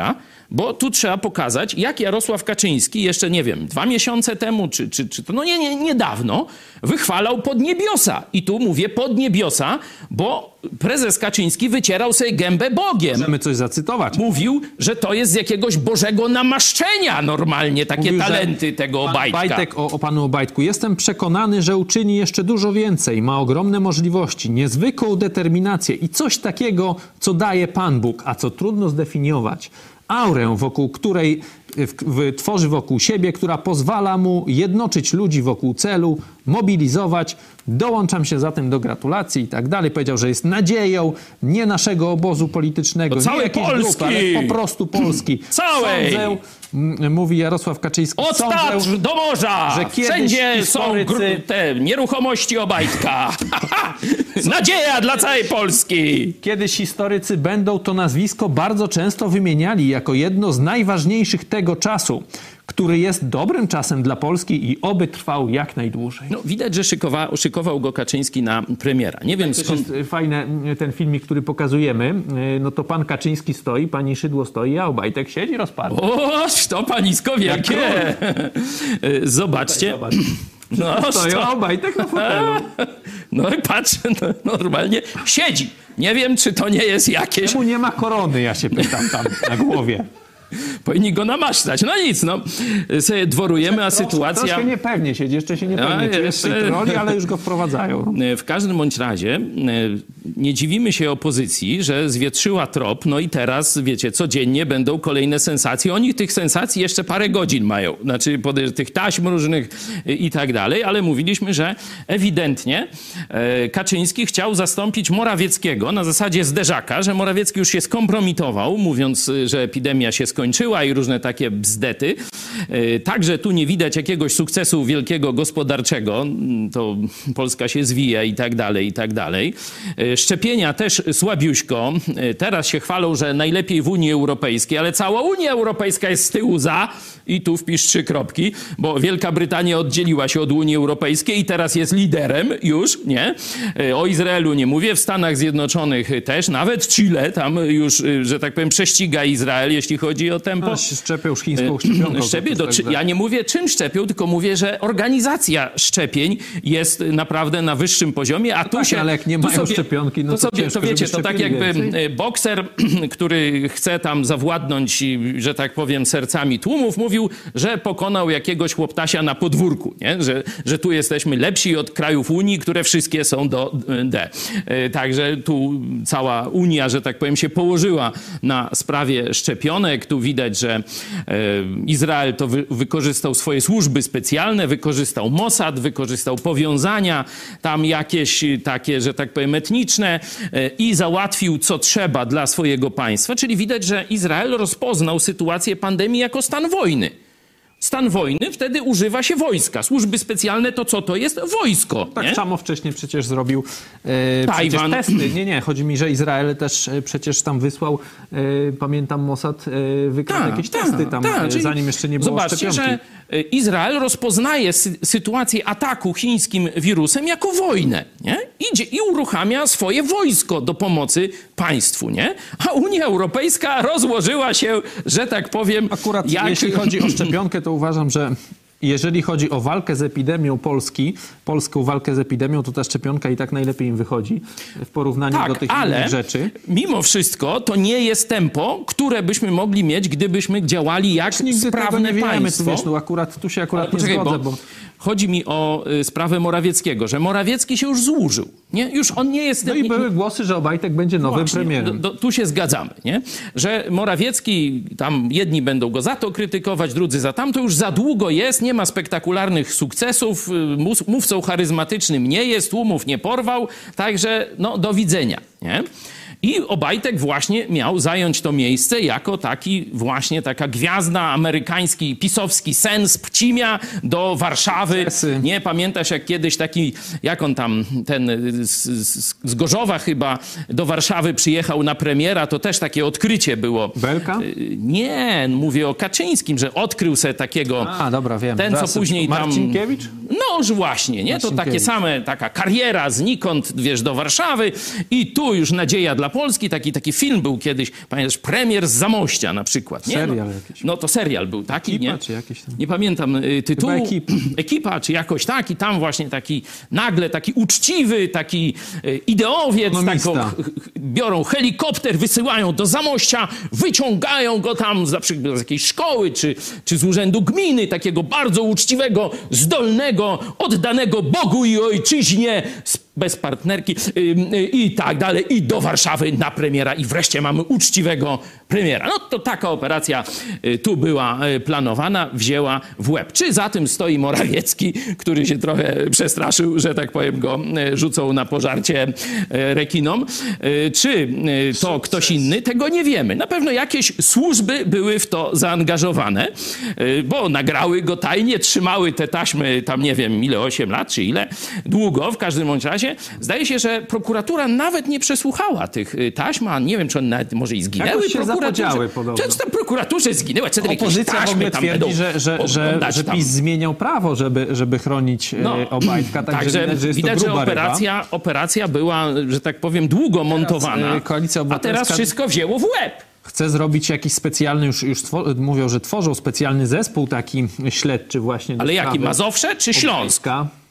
Speaker 3: Bo tu trzeba pokazać, jak Jarosław Kaczyński jeszcze, nie wiem, 2 miesiące temu, czy to, no niedawno, wychwalał Podniebiosa. I tu mówię Podniebiosa, bo prezes Kaczyński wycierał sobie gębę Bogiem.
Speaker 2: Możemy coś zacytować.
Speaker 3: Mówił, że to jest z jakiegoś bożego namaszczenia normalnie, takie
Speaker 2: Mówił,
Speaker 3: talenty tego Obajtka.
Speaker 2: Obajtek o panu Obajtku. Jestem przekonany, że uczyni jeszcze dużo więcej. Ma ogromne możliwości, niezwykłą determinację i coś takiego, co daje Pan Bóg, a co trudno zdefiniować. Aurę, wokół której tworzy wokół siebie, która pozwala mu jednoczyć ludzi wokół celu, mobilizować. Dołączam się zatem do gratulacji i tak dalej. Powiedział, że jest nadzieją nie naszego obozu politycznego,
Speaker 3: całej
Speaker 2: nie jakiejś
Speaker 3: Polski.
Speaker 2: grupy, ale po prostu Polski.
Speaker 3: Całej!
Speaker 2: Sądzę, mówi Jarosław Kaczyński.
Speaker 3: Od Tatr do morza!
Speaker 2: że kiedyś
Speaker 3: Wszędzie są te nieruchomości Obajtka. Nadzieja dla całej Polski!
Speaker 2: Kiedyś historycy będą to nazwisko bardzo często wymieniali jako jedno z najważniejszych tego czasu, który jest dobrym czasem dla Polski i oby trwał jak najdłużej.
Speaker 3: No, widać, że szykował go Kaczyński na premiera. Nie wiem skąd...
Speaker 2: Jest fajny ten filmik, który pokazujemy. No to pan Kaczyński stoi, pani Szydło stoi, a Obajtek siedzi rozpadł.
Speaker 3: O, to panisko wielkie! Zobaczcie. No,
Speaker 2: Stoi Obajtek na fotelu.
Speaker 3: No i patrz, no, normalnie siedzi. Nie wiem, czy to nie jest jakieś...
Speaker 2: Czemu nie ma korony, ja się pytam tam na głowie.
Speaker 3: Powinni go namaszczać. No nic, no. Sobie dworujemy, a sytuacja...
Speaker 2: Troszkę niepewnie siedzi, jeszcze się niepewnie czuje z tej roli, ale już go wprowadzają.
Speaker 3: W każdym bądź razie nie dziwimy się opozycji, że zwietrzyła trop, no i teraz, wiecie, codziennie będą kolejne sensacje. Oni tych sensacji jeszcze parę godzin mają, znaczy tych taśm różnych i tak dalej, ale mówiliśmy, że ewidentnie Kaczyński chciał zastąpić Morawieckiego na zasadzie zderzaka, że Morawiecki już się skompromitował, mówiąc, że epidemia się skończyła i różne takie bzdety. Także tu nie widać jakiegoś sukcesu wielkiego gospodarczego. To Polska się zwija i tak dalej, i tak dalej. Szczepienia też słabiuśko. Teraz się chwalą, że najlepiej w Unii Europejskiej, ale cała Unia Europejska jest z tyłu za i tu wpisz 3 kropki, bo Wielka Brytania oddzieliła się od Unii Europejskiej i teraz jest liderem już, nie? O Izraelu nie mówię, w Stanach Zjednoczonych też, nawet Chile tam już, że tak powiem, prześciga Izrael, jeśli chodzi o tempo.
Speaker 2: Szczepią już chińską szczepionką.
Speaker 3: Ja nie mówię, czym szczepią, tylko mówię, że organizacja szczepień jest naprawdę na wyższym poziomie, a tu
Speaker 2: tak,
Speaker 3: się...
Speaker 2: ale jak nie mają szczepionki, no to ciężko,
Speaker 3: to wiecie,
Speaker 2: żeby
Speaker 3: to tak jakby
Speaker 2: więcej.
Speaker 3: bokser, który chce tam zawładnąć, że tak powiem, sercami tłumów, mówił, że pokonał jakiegoś chłoptasia na podwórku, nie? Że tu jesteśmy lepsi od krajów Unii, które wszystkie są do D. Także tu cała Unia, że tak powiem, się położyła na sprawie szczepionek. Tu widać, że Izrael to wykorzystał swoje służby specjalne, wykorzystał Mossad, wykorzystał powiązania tam jakieś takie, że tak powiem, etniczne i załatwił co trzeba dla swojego państwa. Czyli widać, że Izrael rozpoznał sytuację pandemii jako stan wojny. Stan wojny, wtedy używa się wojska. Służby specjalne to co to jest? Wojsko.
Speaker 2: Tak,
Speaker 3: nie?
Speaker 2: Szamo wcześniej przecież zrobił
Speaker 3: Tajwan.
Speaker 2: testy. Nie, chodzi mi, że Izrael też przecież tam wysłał, pamiętam, Mossad wykradł jakieś testy tam, zanim jeszcze nie było
Speaker 3: zobaczcie,
Speaker 2: szczepionki.
Speaker 3: że Izrael rozpoznaje sytuację ataku chińskim wirusem jako wojnę, nie? Idzie i uruchamia swoje wojsko do pomocy państwu, nie? A Unia Europejska rozłożyła się, że tak powiem...
Speaker 2: Akurat jeśli chodzi o szczepionkę, to uważam, że jeżeli chodzi o walkę z epidemią polską walkę z epidemią, to ta szczepionka i tak najlepiej im wychodzi w porównaniu do tych innych rzeczy.
Speaker 3: Mimo wszystko to nie jest tempo, które byśmy mogli mieć, gdybyśmy działali jak sprawne państwo.
Speaker 2: Wiesz, no tu się nie zgodzę, bo...
Speaker 3: Chodzi mi o sprawę Morawieckiego, że Morawiecki się już złużył. Nie? Już on nie jest...
Speaker 2: No i były głosy, że Obajtek będzie nowym premierem.
Speaker 3: Tu się zgadzamy, nie? Że Morawiecki, tam jedni będą go za to krytykować, drudzy za tamto, już za długo jest, nie ma spektakularnych sukcesów, mówcą charyzmatycznym nie jest, tłumów nie porwał, także no do widzenia, nie? I Obajtek właśnie miał zająć to miejsce jako taka gwiazda, amerykański, pisowski sen z Pcimia do Warszawy. Nie, pamiętasz jak kiedyś jak on tam, z Gorzowa chyba do Warszawy przyjechał na premiera, to też takie odkrycie było.
Speaker 2: Belka?
Speaker 3: Nie, mówię o Kaczyńskim, że odkrył se takiego...
Speaker 2: A, dobra, wiem.
Speaker 3: Ten, co później tam...
Speaker 2: Marcinkiewicz?
Speaker 3: No już właśnie, nie? To takie same, taka kariera znikąd, wiesz, do Warszawy i tu już nadzieja dla Polski, taki film był kiedyś, pamiętasz, Premier z Zamościa na przykład. Nie?
Speaker 2: Serial jakiś.
Speaker 3: No to serial był taki,
Speaker 2: Ekipa,
Speaker 3: nie?
Speaker 2: czy jakiś tam?
Speaker 3: Nie pamiętam tytułu.
Speaker 2: Chyba
Speaker 3: Ekipa, czy jakoś tak. I tam właśnie taki nagle taki uczciwy, taki ideowiec, biorą helikopter, wysyłają do Zamościa, wyciągają go tam z jakiejś szkoły, czy z urzędu gminy, takiego bardzo uczciwego, zdolnego, oddanego Bogu i ojczyźnie, bez partnerki i tak dalej, i do Warszawy na premiera i wreszcie mamy uczciwego premiera. No to taka operacja tu była planowana, wzięła w łeb. Czy za tym stoi Morawiecki, który się trochę przestraszył, że tak powiem, go rzucą na pożarcie rekinom, czy to ktoś inny, tego nie wiemy. Na pewno jakieś służby były w to zaangażowane, bo nagrały go tajnie, trzymały te taśmy tam nie wiem ile, 8 lat czy ile, długo w każdym bądź razie. Zdaje się, że prokuratura nawet nie przesłuchała tych taśm, a nie wiem, czy one nawet może i zginęły.
Speaker 2: Jakoś się zapodziały podobno.
Speaker 3: Czy tam prokuraturze zginęły?
Speaker 2: Opozycja w ogóle twierdzi, że PiS zmieniał prawo, żeby chronić Obajtka.
Speaker 3: Także widać, że operacja była, że tak powiem, długo montowana, a teraz wszystko wzięło w łeb.
Speaker 2: Chce zrobić jakiś specjalny, już mówią, że tworzą specjalny zespół taki śledczy właśnie.
Speaker 3: Ale jaki? Mazowsze czy Śląsk?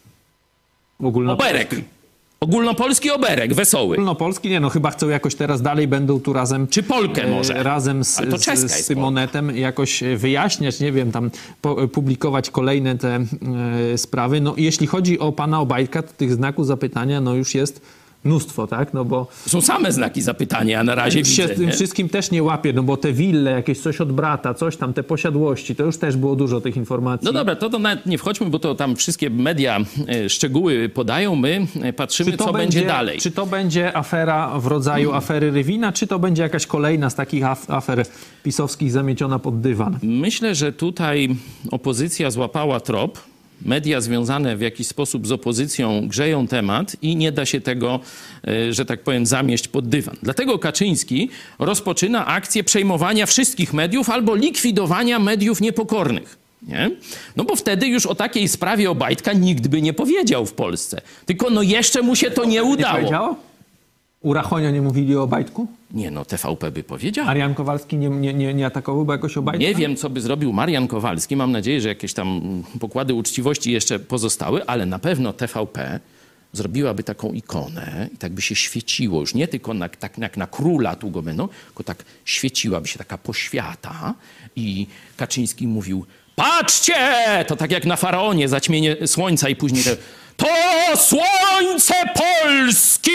Speaker 3: Oberek. Ogólnopolski oberek, wesoły.
Speaker 2: Ogólnopolski, nie, no chyba chcą jakoś teraz dalej, będą tu razem...
Speaker 3: Czy Polkę może?
Speaker 2: Razem z Symonetem jakoś wyjaśniać, nie wiem, tam publikować kolejne te sprawy. No jeśli chodzi o pana Obajtka, to tych znaków zapytania no już jest mnóstwo, tak? No bo...
Speaker 3: Są same znaki zapytania, a na razie widzę,
Speaker 2: się tym wszystkim też nie łapie, no bo te wille, jakieś coś od brata, coś tam, te posiadłości, to już też było dużo tych informacji.
Speaker 3: No dobra, to nawet nie wchodźmy, bo to tam wszystkie media szczegóły podają, my patrzymy, co będzie dalej.
Speaker 2: Czy to będzie afera w rodzaju afery Rywina, czy to będzie jakaś kolejna z takich afer pisowskich zamieciona pod dywan?
Speaker 3: Myślę, że tutaj opozycja złapała trop. Media związane w jakiś sposób z opozycją grzeją temat i nie da się tego, że tak powiem, zamieść pod dywan. Dlatego Kaczyński rozpoczyna akcję przejmowania wszystkich mediów albo likwidowania mediów niepokornych. Nie? No bo wtedy już o takiej sprawie Obajtka nikt by nie powiedział w Polsce. Tylko no jeszcze mu się to nie udało.
Speaker 2: Nie powiedziało? U Rachonia nie mówili o Obajtku?
Speaker 3: Nie, no TVP by powiedział.
Speaker 2: Marian Kowalski nie atakowałby jakoś Obajtka?
Speaker 3: Nie wiem, co by zrobił Marian Kowalski. Mam nadzieję, że jakieś tam pokłady uczciwości jeszcze pozostały, ale na pewno TVP zrobiłaby taką ikonę i tak by się świeciło. Już nie tylko tak jak na króla tu go będą, tylko tak świeciłaby się taka poświata i Kaczyński mówił: patrzcie! To tak jak na Faraonie, zaćmienie słońca i później to słońce Polski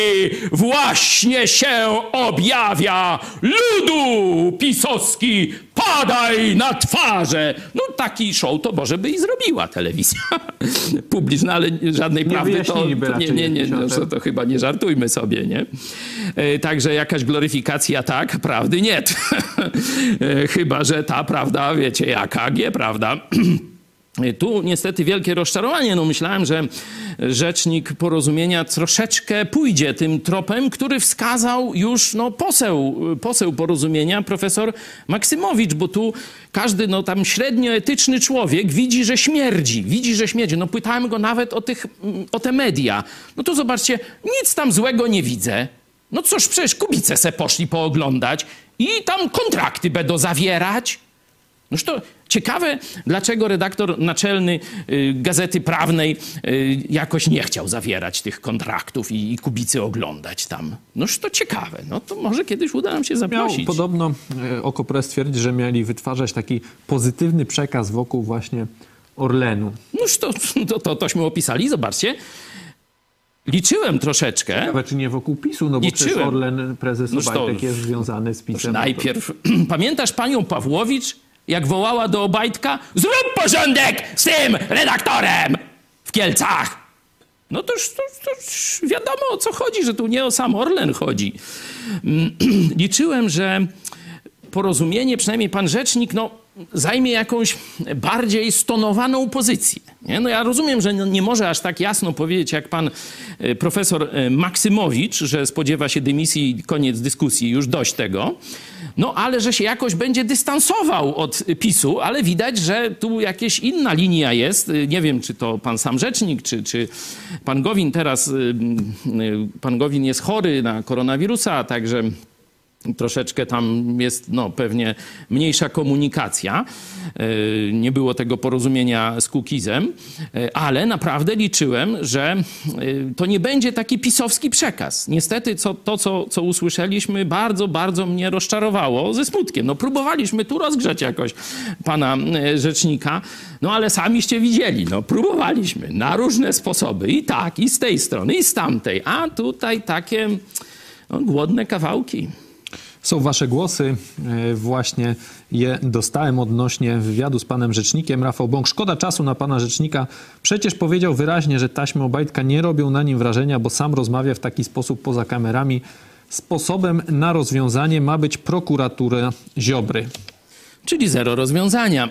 Speaker 3: właśnie się objawia. Ludu pisowski, padaj na twarze. No taki show to może by i zrobiła telewizja publiczna, ale żadnej prawdy to... Nie, to chyba nie żartujmy sobie, nie? Także jakaś gloryfikacja tak, prawdy nie. Chyba że ta prawda, wiecie, jak AG, prawda? Tu niestety wielkie rozczarowanie. No myślałem, że rzecznik Porozumienia troszeczkę pójdzie tym tropem, który wskazał już poseł Porozumienia, profesor Maksymowicz, bo tu każdy tam średnio etyczny człowiek widzi, że śmierdzi. No pytałem go nawet o te media. No to zobaczcie, nic tam złego nie widzę. No cóż, przecież Kubice se poszli pooglądać i tam kontrakty będą zawierać. Noż to ciekawe, dlaczego redaktor naczelny Gazety Prawnej jakoś nie chciał zawierać tych kontraktów i Kubicy oglądać tam. Noż to ciekawe. No to może kiedyś uda nam się zaprosić.
Speaker 2: Podobno Okopres twierdzi, że mieli wytwarzać taki pozytywny przekaz wokół właśnie Orlenu.
Speaker 3: Noż tośmy opisali, zobaczcie. Liczyłem troszeczkę.
Speaker 2: Ciekawe, czy nie wokół PiS-u, no bo przecież Orlen, prezes Obajtek jest związany z PiS-em.
Speaker 3: Najpierw, pamiętasz panią Pawłowicz, jak wołała do Obajtka: zrób porządek z tym redaktorem w Kielcach. No to już wiadomo, o co chodzi, że tu nie o sam Orlen chodzi. Liczyłem, że Porozumienie, przynajmniej pan rzecznik, zajmie jakąś bardziej stonowaną pozycję. Nie? No ja rozumiem, że nie może aż tak jasno powiedzieć jak pan profesor Maksymowicz, że spodziewa się dymisji i koniec dyskusji, już dość tego. No ale że się jakoś będzie dystansował od PiS-u, ale widać, że tu jakaś inna linia jest. Nie wiem, czy to pan sam rzecznik, czy pan Gowin teraz, pan Gowin jest chory na koronawirusa, także troszeczkę tam jest pewnie mniejsza komunikacja. Nie było tego porozumienia z Kukizem, ale naprawdę liczyłem, że to nie będzie taki pisowski przekaz. Niestety co usłyszeliśmy, bardzo, bardzo mnie rozczarowało ze smutkiem. No próbowaliśmy tu rozgrzać jakoś pana rzecznika, ale samiście widzieli, próbowaliśmy na różne sposoby i tak, i z tej strony, i z tamtej, a tutaj takie głodne kawałki.
Speaker 2: Są wasze głosy, właśnie je dostałem odnośnie wywiadu z panem rzecznikiem. Rafał Bąk, szkoda czasu na pana rzecznika. Przecież powiedział wyraźnie, że taśmy Obajtka nie robią na nim wrażenia, bo sam rozmawia w taki sposób poza kamerami. Sposobem na rozwiązanie ma prokuratura Ziobry.
Speaker 3: Czyli zero rozwiązania.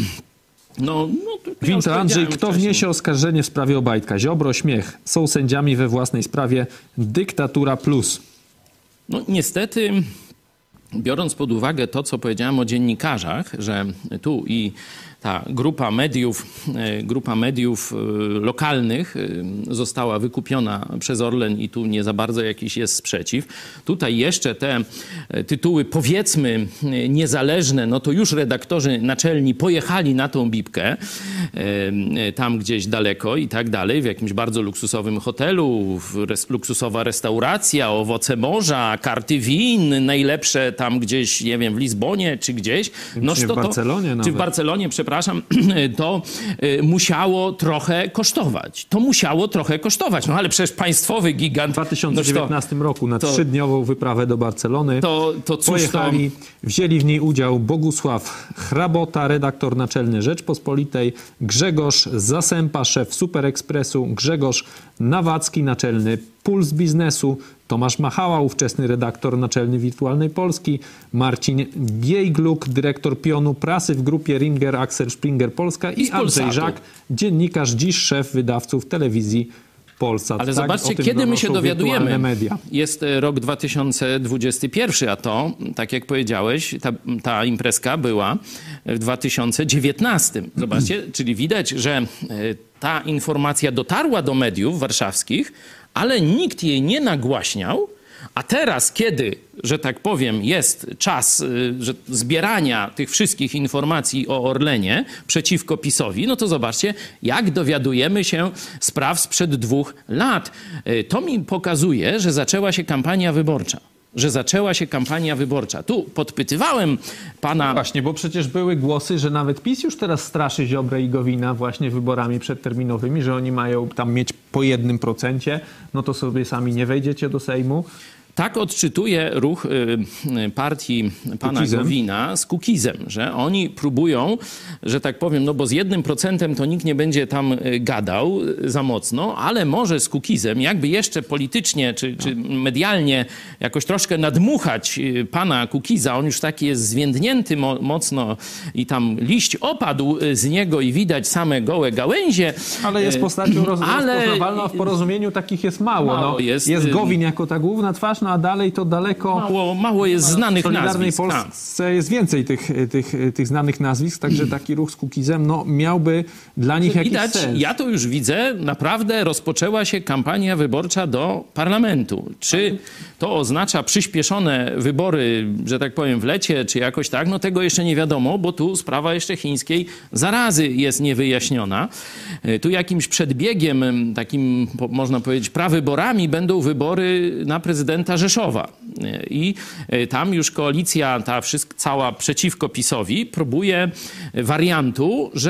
Speaker 2: Winter Andrzej, kto wniesie oskarżenie w sprawie Obajtka? Ziobro, śmiech. Są sędziami we własnej sprawie. Dyktatura plus.
Speaker 3: Niestety, biorąc pod uwagę to, co powiedziałem o dziennikarzach, że tu i ta grupa mediów lokalnych została wykupiona przez Orlen i tu nie za bardzo jakiś jest sprzeciw. Tutaj jeszcze te tytuły powiedzmy niezależne, to już redaktorzy naczelni pojechali na tą bibkę tam gdzieś daleko i tak dalej, w jakimś bardzo luksusowym hotelu, luksusowa restauracja, owoce morza, karty win, najlepsze tam gdzieś, nie wiem, w Lizbonie czy gdzieś.
Speaker 2: Czy w Barcelonie nawet.
Speaker 3: Czy w Barcelonie, przepraszam, to musiało trochę kosztować. Ale przecież państwowy gigant...
Speaker 2: W 2019 roku na 3-dniową wyprawę do Barcelony pojechali, wzięli w niej udział Bogusław Hrabota, redaktor naczelny Rzeczpospolitej, Grzegorz Zasępa, szef Super Expressu, Grzegorz Nawacki, naczelny Puls Biznesu, Tomasz Machała, ówczesny redaktor naczelny Wirtualnej Polski, Marcin Biejgluk, dyrektor pionu prasy w grupie Ringer, Axel Springer Polska i Andrzej Żak, dziennikarz, dziś szef wydawców telewizji Polsat.
Speaker 3: Ale zobaczcie, kiedy my się dowiadujemy. Jest rok 2021, a to, tak jak powiedziałeś, ta imprezka była w 2019. Zobaczcie, czyli widać, że ta informacja dotarła do mediów warszawskich, ale nikt jej nie nagłaśniał, a teraz, kiedy, że tak powiem, jest czas zbierania tych wszystkich informacji o Orlenie przeciwko PiS-owi, to zobaczcie, jak dowiadujemy się spraw sprzed 2 lat. To mi pokazuje, że zaczęła się kampania wyborcza. Tu podpytywałem pana...
Speaker 2: Właśnie, bo przecież były głosy, że nawet PiS już teraz straszy Ziobrę i Gowina właśnie wyborami przedterminowymi, że oni mają tam mieć po 1%, to sobie sami nie wejdziecie do Sejmu.
Speaker 3: Tak odczytuje ruch partii pana Gowina z Kukizem, że oni próbują, że tak powiem, bo z 1% to nikt nie będzie tam gadał za mocno, ale może z Kukizem jakby jeszcze politycznie czy medialnie jakoś troszkę nadmuchać pana Kukiza. On już taki jest zwiędnięty mocno i tam liść opadł z niego i widać same gołe gałęzie.
Speaker 2: Ale jest postacią rozpoznawalną, a w Porozumieniu takich jest mało. Jest Gowin jako ta główna twarz, a dalej to daleko...
Speaker 3: Mało jest znanych nazwisk.
Speaker 2: W Solidarnej Polsce jest więcej tych znanych nazwisk, także taki ruch z Kukizem miałby dla nich jakiś sens.
Speaker 3: Ja to już widzę, naprawdę rozpoczęła się kampania wyborcza do parlamentu. Czy to oznacza przyspieszone wybory, że tak powiem, w lecie, czy jakoś tak, tego jeszcze nie wiadomo, bo tu sprawa jeszcze chińskiej zarazy jest niewyjaśniona. Tu jakimś przedbiegiem, takim można powiedzieć prawyborami będą wybory na prezydenta Rzeszowa. I tam już koalicja cała przeciwko PiS-owi próbuje wariantu, że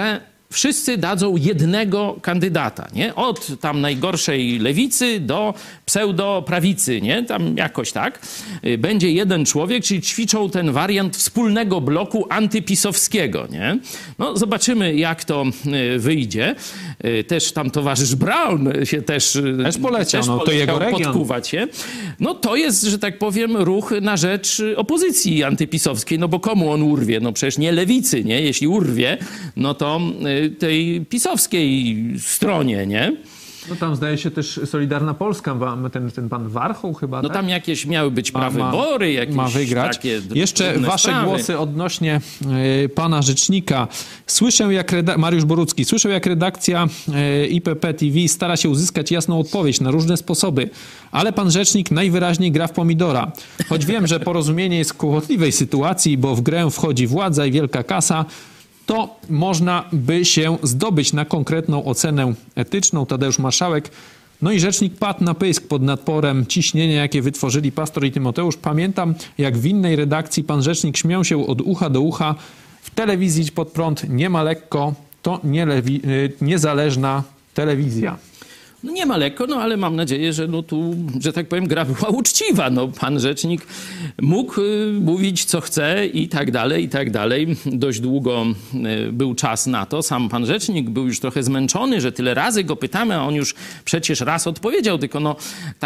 Speaker 3: wszyscy dadzą jednego kandydata, nie? Od tam najgorszej lewicy do pseudoprawicy, nie? Tam jakoś tak. Będzie jeden człowiek, czyli ćwiczą ten wariant wspólnego bloku antypisowskiego, nie? No zobaczymy, jak to wyjdzie. Też tam towarzysz Braun się też
Speaker 2: poleciał, no to jego region.
Speaker 3: Podkuwać się. No to jest, że tak powiem, ruch na rzecz opozycji antypisowskiej, no bo komu on urwie? No przecież nie lewicy, nie? Jeśli urwie, no to tej pisowskiej stronie, nie?
Speaker 2: No tam zdaje się też Solidarna Polska, ten pan Warchoł chyba,
Speaker 3: no
Speaker 2: tak?
Speaker 3: tam jakieś miały być prawybory, jakieś
Speaker 2: ma wygrać.
Speaker 3: Takie
Speaker 2: jeszcze wasze
Speaker 3: sprawy.
Speaker 2: głosy odnośnie pana rzecznika. Słyszę, jak Mariusz Borucki, słyszę, jak redakcja IPP TV stara się uzyskać jasną odpowiedź na różne sposoby, ale pan rzecznik najwyraźniej gra w pomidora. Choć wiem, że porozumienie jest w kłopotliwej sytuacji, bo w grę wchodzi władza i wielka kasa, to można by się zdobyć na konkretną ocenę etyczną. Tadeusz Marszałek. No i rzecznik padł na pysk pod naporem ciśnienia, jakie wytworzyli Pastor i Tymoteusz. Pamiętam, jak w innej redakcji pan rzecznik śmiał się od ucha do ucha. W telewizji Idź Pod Prąd nie ma lekko, to niezależna telewizja.
Speaker 3: No nie ma lekko, no ale mam nadzieję, że no tu, że tak powiem, gra była uczciwa. No pan rzecznik mógł mówić, co chce i tak dalej, i tak dalej. Dość długo był czas na to. Sam pan rzecznik był już trochę zmęczony, że tyle razy go pytamy, a on już przecież raz odpowiedział, tylko no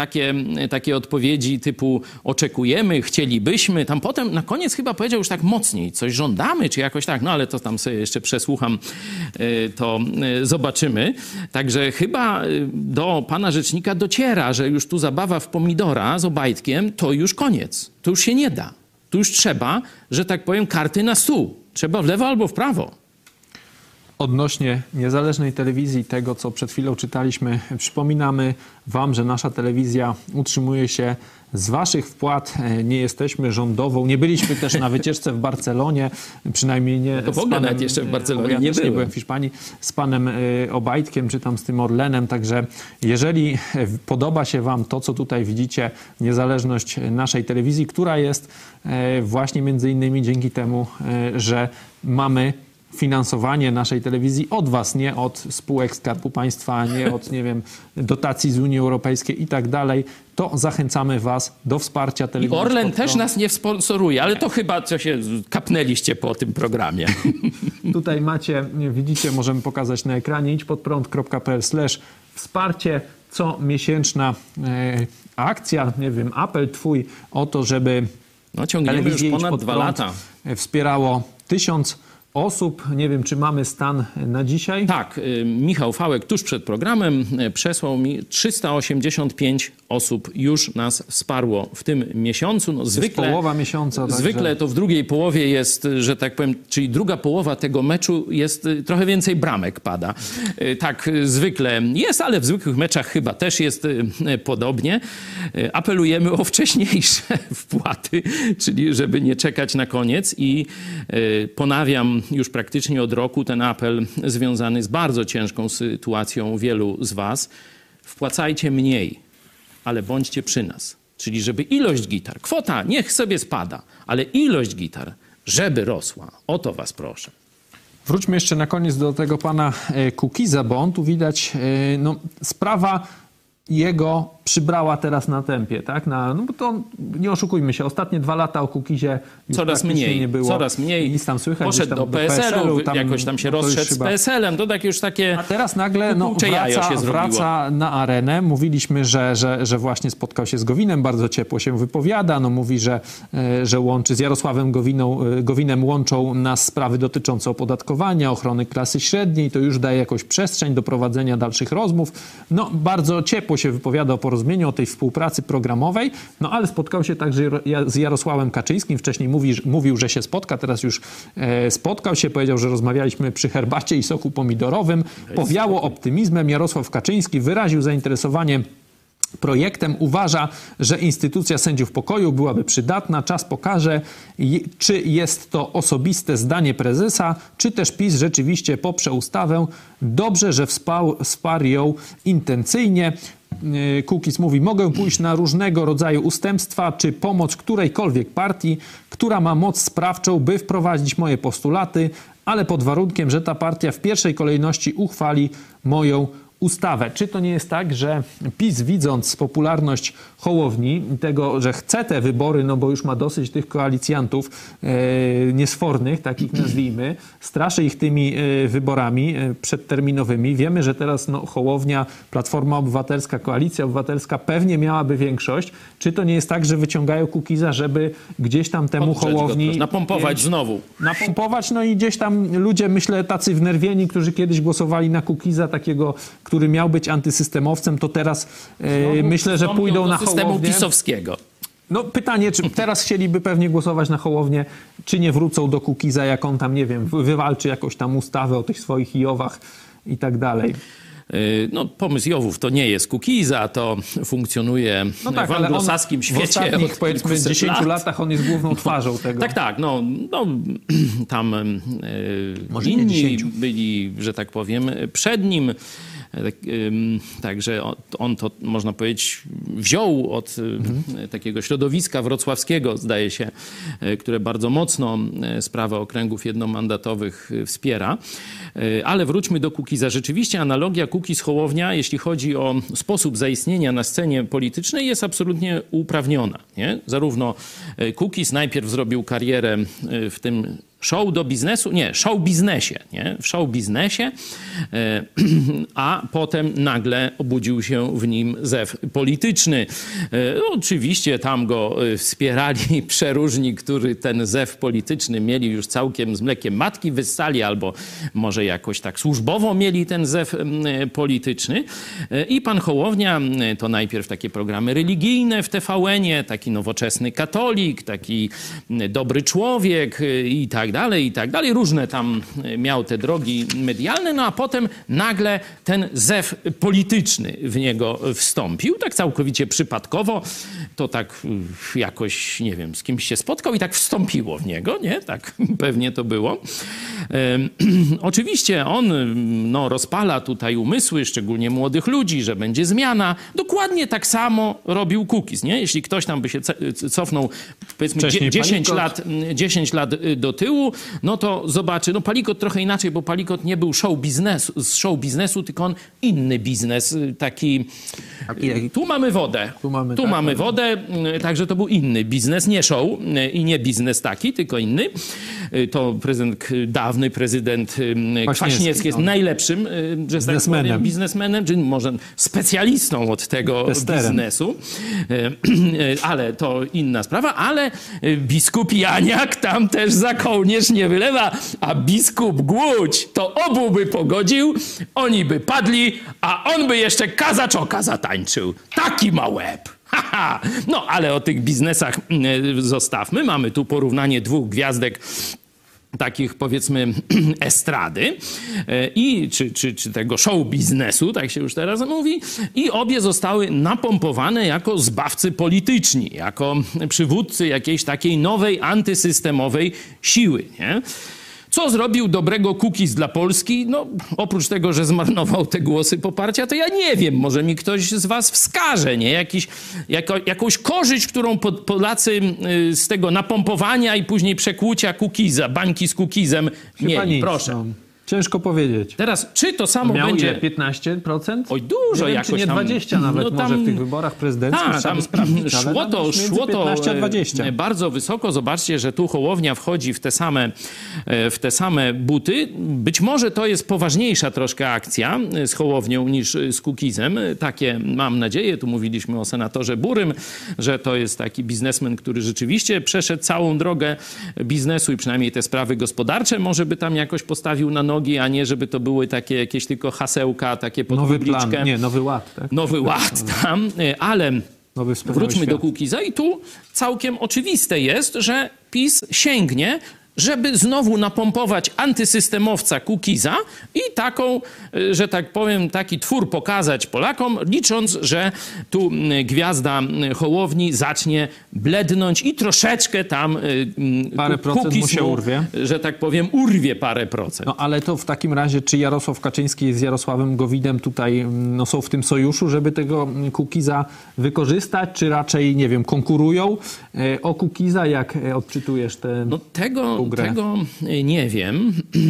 Speaker 3: takie odpowiedzi typu oczekujemy, chcielibyśmy. Tam potem na koniec chyba powiedział już tak mocniej, coś żądamy, czy jakoś tak. No ale to tam sobie jeszcze przesłucham, to zobaczymy. Także chyba do pana rzecznika dociera, że już tu zabawa w pomidora z Obajtkiem to już koniec. To już się nie da. Tu już trzeba, że tak powiem, karty na stół. Trzeba w lewo albo w prawo.
Speaker 2: Odnośnie niezależnej telewizji, tego co przed chwilą czytaliśmy, przypominamy wam, że nasza telewizja utrzymuje się z waszych wpłat. Nie jesteśmy rządową, nie byliśmy też na wycieczce w Barcelonie, przynajmniej nie
Speaker 3: to w ogóle nawet jeszcze w Barcelonie
Speaker 2: nie byłem w Hiszpanii, z panem Obajtkiem czy tam z tym Orlenem, także jeżeli podoba się wam to, co tutaj widzicie, niezależność naszej telewizji, która jest właśnie między innymi dzięki temu, że mamy finansowanie naszej telewizji od was, nie od spółek Skarbu Państwa, nie od, nie wiem, dotacji z Unii Europejskiej i tak dalej, to zachęcamy was do wsparcia telewizji.
Speaker 3: I Orlen też nas nie sponsoruje, ale to chyba co się kapnęliście po tym programie.
Speaker 2: Tutaj macie, widzicie, możemy pokazać na ekranie idźpodprąd.pl/wsparcie, co miesięczna akcja, nie wiem, apel twój o to, żeby
Speaker 3: ciągniemy już ponad 2 lata.
Speaker 2: Wspierało 1000 osób. Nie wiem, czy mamy stan na dzisiaj?
Speaker 3: Tak. Michał Fałek tuż przed programem przesłał mi 385 osób już nas wsparło w tym miesiącu. No, zwykle,
Speaker 2: połowa miesiąca.
Speaker 3: Zwykle to w drugiej połowie jest, że tak powiem, czyli druga połowa tego meczu jest, trochę więcej bramek pada. Tak zwykle jest, ale w zwykłych meczach chyba też jest podobnie. Apelujemy o wcześniejsze wpłaty, czyli żeby nie czekać na koniec i ponawiam już praktycznie od roku ten apel związany z bardzo ciężką sytuacją wielu z was. Wpłacajcie mniej, ale bądźcie przy nas. Czyli żeby ilość gitar, kwota niech sobie spada, ale ilość gitar, żeby rosła. O to was proszę.
Speaker 2: Wróćmy jeszcze na koniec do tego pana Kukiza, bo on tu widać, no, sprawa jego przybrała teraz na tempie, tak? No bo to nie oszukujmy się, ostatnie 2 lata o Kukizie
Speaker 3: coraz mniej,
Speaker 2: nie było.
Speaker 3: Coraz mniej.
Speaker 2: Nic tam słychać.
Speaker 3: Poszedł
Speaker 2: tam
Speaker 3: do PSL-u, jakoś tam się rozszedł z
Speaker 2: chyba
Speaker 3: PSL-em. To tak już takie...
Speaker 2: A teraz nagle wraca na arenę. Mówiliśmy, że właśnie spotkał się z Gowinem, bardzo ciepło się wypowiada. No mówi, że łączy z Jarosławem Gowinem łączą nas sprawy dotyczące opodatkowania, ochrony klasy średniej. To już daje jakąś przestrzeń do prowadzenia dalszych rozmów. No bardzo ciepło się wypowiada o porozumieniu, o tej współpracy programowej, no ale spotkał się także z Jarosławem Kaczyńskim. Wcześniej mówił, że się spotka, teraz już spotkał się, powiedział, że rozmawialiśmy przy herbacie i soku pomidorowym. Powiało optymizmem. Jarosław Kaczyński wyraził zainteresowanie projektem. Uważa, że instytucja sędziów pokoju byłaby przydatna. Czas pokaże, czy jest to osobiste zdanie prezesa, czy też PiS rzeczywiście poprze ustawę. Dobrze, że wsparł ją intencyjnie. Kukiz mówi, mogę pójść na różnego rodzaju ustępstwa czy pomoc którejkolwiek partii, która ma moc sprawczą, by wprowadzić moje postulaty, ale pod warunkiem, że ta partia w pierwszej kolejności uchwali moją ustawę. Czy to nie jest tak, że PiS, widząc popularność Hołowni, tego, że chce te wybory, no bo już ma dosyć tych koalicjantów niesfornych, takich nazwijmy, straszy ich tymi wyborami przedterminowymi. Wiemy, że teraz Hołownia, Platforma Obywatelska, Koalicja Obywatelska pewnie miałaby większość. Czy to nie jest tak, że wyciągają Kukiza, żeby gdzieś tam temu Hołowni...
Speaker 3: Napompować znowu.
Speaker 2: Napompować, no i gdzieś tam ludzie, myślę, tacy wnerwieni, którzy kiedyś głosowali na Kukiza, takiego, który miał być antysystemowcem, to teraz myślę, że pójdą na
Speaker 3: systemu
Speaker 2: Hołownię.
Speaker 3: pisowskiego.
Speaker 2: No pytanie, czy teraz chcieliby pewnie głosować na Hołownię, czy nie wrócą do Kukiza, jak on tam, nie wiem, wywalczy jakąś tam ustawę o tych swoich Jowach i tak dalej.
Speaker 3: No, pomysł Jowów to nie jest Kukiza, to funkcjonuje w anglosaskim świecie.
Speaker 2: W ostatnich, powiedzmy, 10 latach on jest główną twarzą tego.
Speaker 3: Tak, no tam
Speaker 2: może
Speaker 3: inni byli, że tak powiem, przed nim. Także on to, można powiedzieć, wziął od takiego środowiska wrocławskiego, zdaje się, które bardzo mocno sprawę okręgów jednomandatowych wspiera. Ale wróćmy do Kukiza. Rzeczywiście analogia Kukiz-Hołownia, jeśli chodzi o sposób zaistnienia na scenie politycznej, jest absolutnie uprawniona. Nie? Zarówno Kukiz najpierw zrobił karierę w tym show biznesie, nie? W show biznesie, a potem nagle obudził się w nim zew polityczny. Oczywiście tam go wspierali przeróżni, którzy ten zew polityczny mieli już całkiem z mlekiem matki wyssali, albo może jakoś tak służbowo mieli ten zew polityczny. I pan Hołownia to najpierw takie programy religijne w TVN-ie, taki nowoczesny katolik, taki dobry człowiek i tak dalej. Różne tam miał te drogi medialne, no a potem nagle ten zew polityczny w niego wstąpił, tak całkowicie przypadkowo. To tak jakoś, nie wiem, z kimś się spotkał i tak wstąpiło w niego, nie? Tak pewnie to było. Oczywiście on rozpala tutaj umysły, szczególnie młodych ludzi, że będzie zmiana. Dokładnie tak samo robił Kukiz, nie? Jeśli ktoś tam by się cofnął, powiedzmy 10 lat do tyłu, no to zobaczy, Palikot trochę inaczej, bo Palikot nie był z show biznesu, tylko on inny biznes, taki tu mamy wodę, tu mamy wodę, także to był inny biznes, nie show i nie biznes taki, tylko inny. To dawny prezydent Kwaśniewski jest najlepszym, że tak powiem, biznesmenem, czy może specjalistą od tego biznesu, ale to inna sprawa, ale biskup Janiak tam też za kołnierz nie wylewa, a biskup Głódź to obu by pogodził, oni by padli, a on by jeszcze kazaczoka zatańczył. Taki ma łeb. No, ale o tych biznesach zostawmy. Mamy tu porównanie dwóch gwiazdek takich, powiedzmy, estrady czy tego show biznesu, tak się już teraz mówi, i obie zostały napompowane jako zbawcy polityczni, jako przywódcy jakiejś takiej nowej, antysystemowej siły, nie? Co zrobił dobrego Kukiz dla Polski? No, oprócz tego, że zmarnował te głosy poparcia, to ja nie wiem, może mi ktoś z was wskaże, nie? Jakąś korzyść, którą Polacy z tego napompowania i później przekłucia Kukiza, bańki z Kukizem mieli. Proszę.
Speaker 2: Ciężko powiedzieć.
Speaker 3: Teraz, czy to samo
Speaker 2: miał
Speaker 3: będzie...
Speaker 2: 15%?
Speaker 3: Oj, dużo
Speaker 2: nie
Speaker 3: jakoś
Speaker 2: wiem, czy nie
Speaker 3: tam...
Speaker 2: 20 nawet może w tych wyborach prezydenckich.
Speaker 3: Tam
Speaker 2: sprawdzić,
Speaker 3: szło to
Speaker 2: 15 a 20.
Speaker 3: Bardzo wysoko. Zobaczcie, że tu Hołownia wchodzi w te same buty. Być może to jest poważniejsza troszkę akcja z Hołownią niż z Kukizem. Takie mam nadzieję. Tu mówiliśmy o senatorze Burym, że to jest taki biznesmen, który rzeczywiście przeszedł całą drogę biznesu i przynajmniej te sprawy gospodarcze może by tam jakoś postawił na nogi, a nie żeby to były takie jakieś tylko hasełka, takie pod publiczkę.
Speaker 2: Nowy Ład, tak?
Speaker 3: Nowy Ład tam, ale wróćmy do Kukiza i tu całkiem oczywiste jest, że PiS sięgnie, żeby znowu napompować antysystemowca Kukiza i taką, że tak powiem, taki twór pokazać Polakom, licząc, że tu gwiazda Hołowni zacznie blednąć i troszeczkę tam
Speaker 2: parę procent mu się urwie.
Speaker 3: Że tak powiem, urwie parę procent.
Speaker 2: No ale to w takim razie, czy Jarosław Kaczyński z Jarosławem Gowinem tutaj są w tym sojuszu, żeby tego Kukiza wykorzystać, czy raczej, nie wiem, konkurują o Kukiza? Jak odczytujesz te tą grę?
Speaker 3: Tego nie wiem.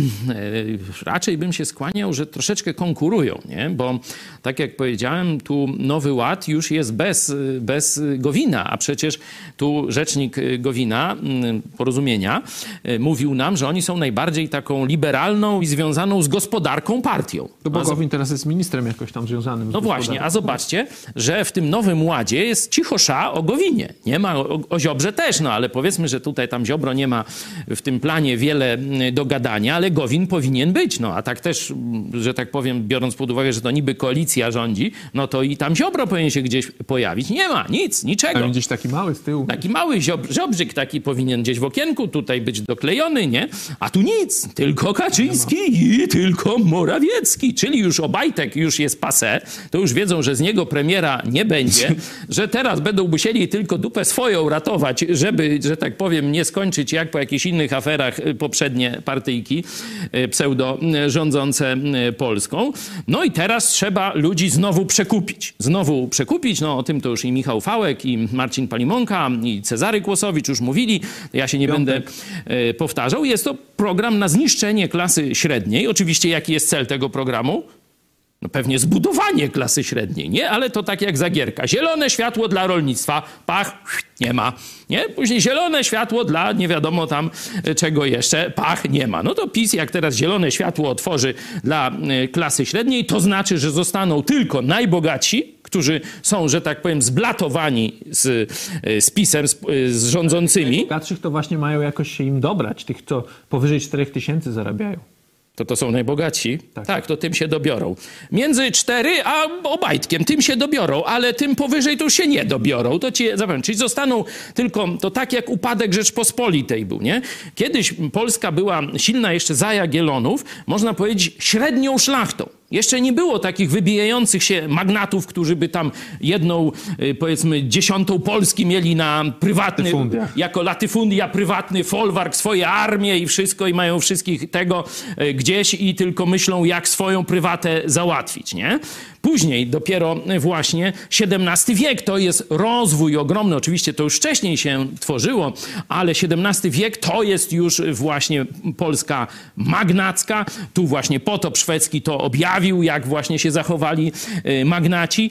Speaker 3: Raczej bym się skłaniał, że troszeczkę konkurują, nie? Bo tak jak powiedziałem, tu Nowy Ład już jest bez Gowina, a przecież tu rzecznik Gowina, Porozumienia, mówił nam, że oni są najbardziej taką liberalną i związaną z gospodarką partią.
Speaker 2: No bo Gowin teraz jest ministrem jakoś tam związanym z
Speaker 3: No właśnie, a zobaczcie, że w tym Nowym Ładzie jest cichosza o Gowinie. Nie ma o Ziobrze też, no ale powiedzmy, że tutaj tam Ziobro nie ma w tym planie wiele do gadania, ale Gowin powinien być. No a tak też, że tak powiem, biorąc pod uwagę, że to niby koalicja rządzi, no to i tam Ziobro powinien się gdzieś pojawić. Nie ma, nic, niczego.
Speaker 2: Tam gdzieś taki mały z tyłu.
Speaker 3: Taki mały Ziobrzyk taki powinien gdzieś w okienku tutaj być doklejony, nie? A tu nic, tylko Kaczyński i tylko Morawiecki, czyli już Obajtek już jest passé, to już wiedzą, że z niego premiera nie będzie, że teraz będą musieli tylko dupę swoją ratować, żeby, że tak powiem, nie skończyć jak po jakichś innych aferach poprzednie partyjki pseudo rządzące Polską. No i teraz trzeba ludzi znowu przekupić. No o tym to już i Michał Fałek, i Marcin Palimonka, i Cezary Kłosowicz już mówili. Ja się nie będę powtarzał. Jest to program na zniszczenie klasy średniej. Oczywiście jaki jest cel tego programu? No pewnie zbudowanie klasy średniej, nie? Ale to tak jak Zagierka. Zielone światło dla rolnictwa, pach, nie ma, nie? Później zielone światło dla nie wiadomo tam czego jeszcze, pach, nie ma. No to PiS jak teraz zielone światło otworzy dla klasy średniej, to znaczy, że zostaną tylko najbogatsi, którzy są, że tak powiem, zblatowani z PiS-em, z rządzącymi.
Speaker 2: Bogatszych to właśnie mają jakoś się im dobrać, tych, co powyżej 4000 zarabiają.
Speaker 3: To są najbogatsi? Tak, to tym się dobiorą. Między 4 a Obajtkiem tym się dobiorą, ale tym powyżej to już się nie dobiorą. To ci zapewne. Czyli zostaną tylko, to tak jak upadek Rzeczpospolitej był, nie? Kiedyś Polska była silna jeszcze za Jagiellonów, można powiedzieć średnią szlachtą. Jeszcze nie było takich wybijających się magnatów, którzy by tam jedną, powiedzmy, 10 Polski mieli na prywatny, jako latyfundia, prywatny folwark, swoje armie i wszystko i mają wszystkich tego gdzieś i tylko myślą, jak swoją prywatę załatwić, nie? Później dopiero właśnie XVII wiek to jest rozwój ogromny. Oczywiście to już wcześniej się tworzyło, ale XVII wiek to jest już właśnie Polska magnacka. Tu właśnie potop szwedzki to objawił, jak właśnie się zachowali magnaci.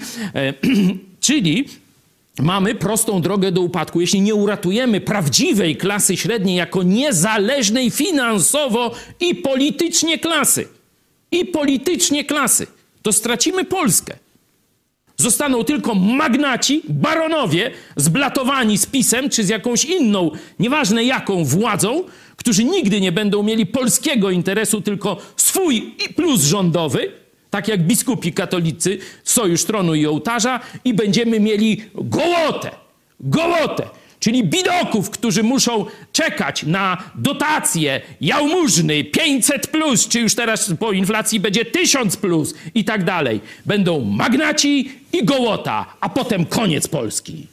Speaker 3: Czyli mamy prostą drogę do upadku. Jeśli nie uratujemy prawdziwej klasy średniej jako niezależnej finansowo i politycznie klasy, to stracimy Polskę. Zostaną tylko magnaci, baronowie zblatowani z PiS-em czy z jakąś inną, nieważne jaką władzą, którzy nigdy nie będą mieli polskiego interesu, tylko swój i plus rządowy, tak jak biskupi katolicy, sojusz tronu i ołtarza i będziemy mieli gołotę, czyli bidoków, którzy muszą czekać na dotacje, jałmużny, 500+, czy już teraz po inflacji będzie 1000+ i tak dalej. Będą magnaci i gołota, a potem koniec Polski.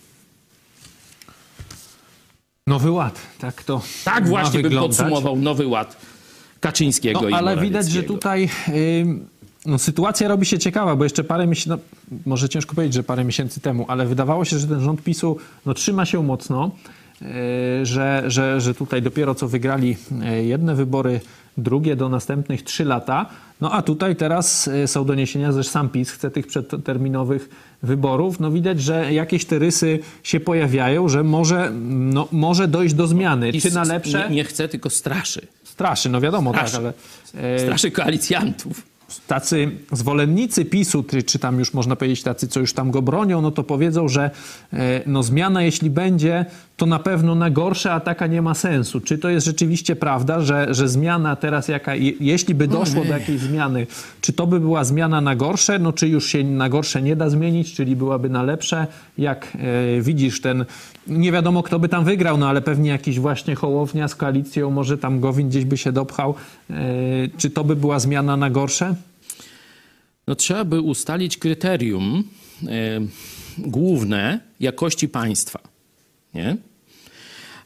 Speaker 2: Nowy Ład, tak to
Speaker 3: tak właśnie bym
Speaker 2: wyglądać.
Speaker 3: podsumował Nowy Ład Kaczyńskiego i
Speaker 2: ale
Speaker 3: Morawieckiego.
Speaker 2: widać, że tutaj sytuacja robi się ciekawa, bo jeszcze parę miesięcy, może ciężko powiedzieć, że parę miesięcy temu, ale wydawało się, że ten rząd PiS-u trzyma się mocno, że tutaj dopiero co wygrali jedne wybory, drugie do następnych 3 lata. No a tutaj teraz są doniesienia, że sam PiS chce tych przedterminowych wyborów. No widać, że jakieś te rysy się pojawiają, że może dojść do zmiany.
Speaker 3: PiS
Speaker 2: czy na lepsze?
Speaker 3: Nie chce, tylko straszy.
Speaker 2: Straszy, no wiadomo,
Speaker 3: Straszy.
Speaker 2: tak, ale...
Speaker 3: Straszy koalicjantów.
Speaker 2: Tacy zwolennicy PiS-u, czy tam już można powiedzieć tacy, co już tam go bronią, no to powiedzą, że zmiana jeśli będzie, to na pewno na gorsze, a taka nie ma sensu. Czy to jest rzeczywiście prawda, że zmiana teraz jeśli by doszło do jakiejś zmiany, czy to by była zmiana na gorsze, no czy już się na gorsze nie da zmienić, czyli byłaby na lepsze? Jak widzisz nie wiadomo kto by tam wygrał, no ale pewnie jakiś właśnie Hołownia z koalicją, może tam Gowin gdzieś by się dopchał. Czy to by była zmiana na gorsze?
Speaker 3: No trzeba by ustalić kryterium główne jakości państwa, nie?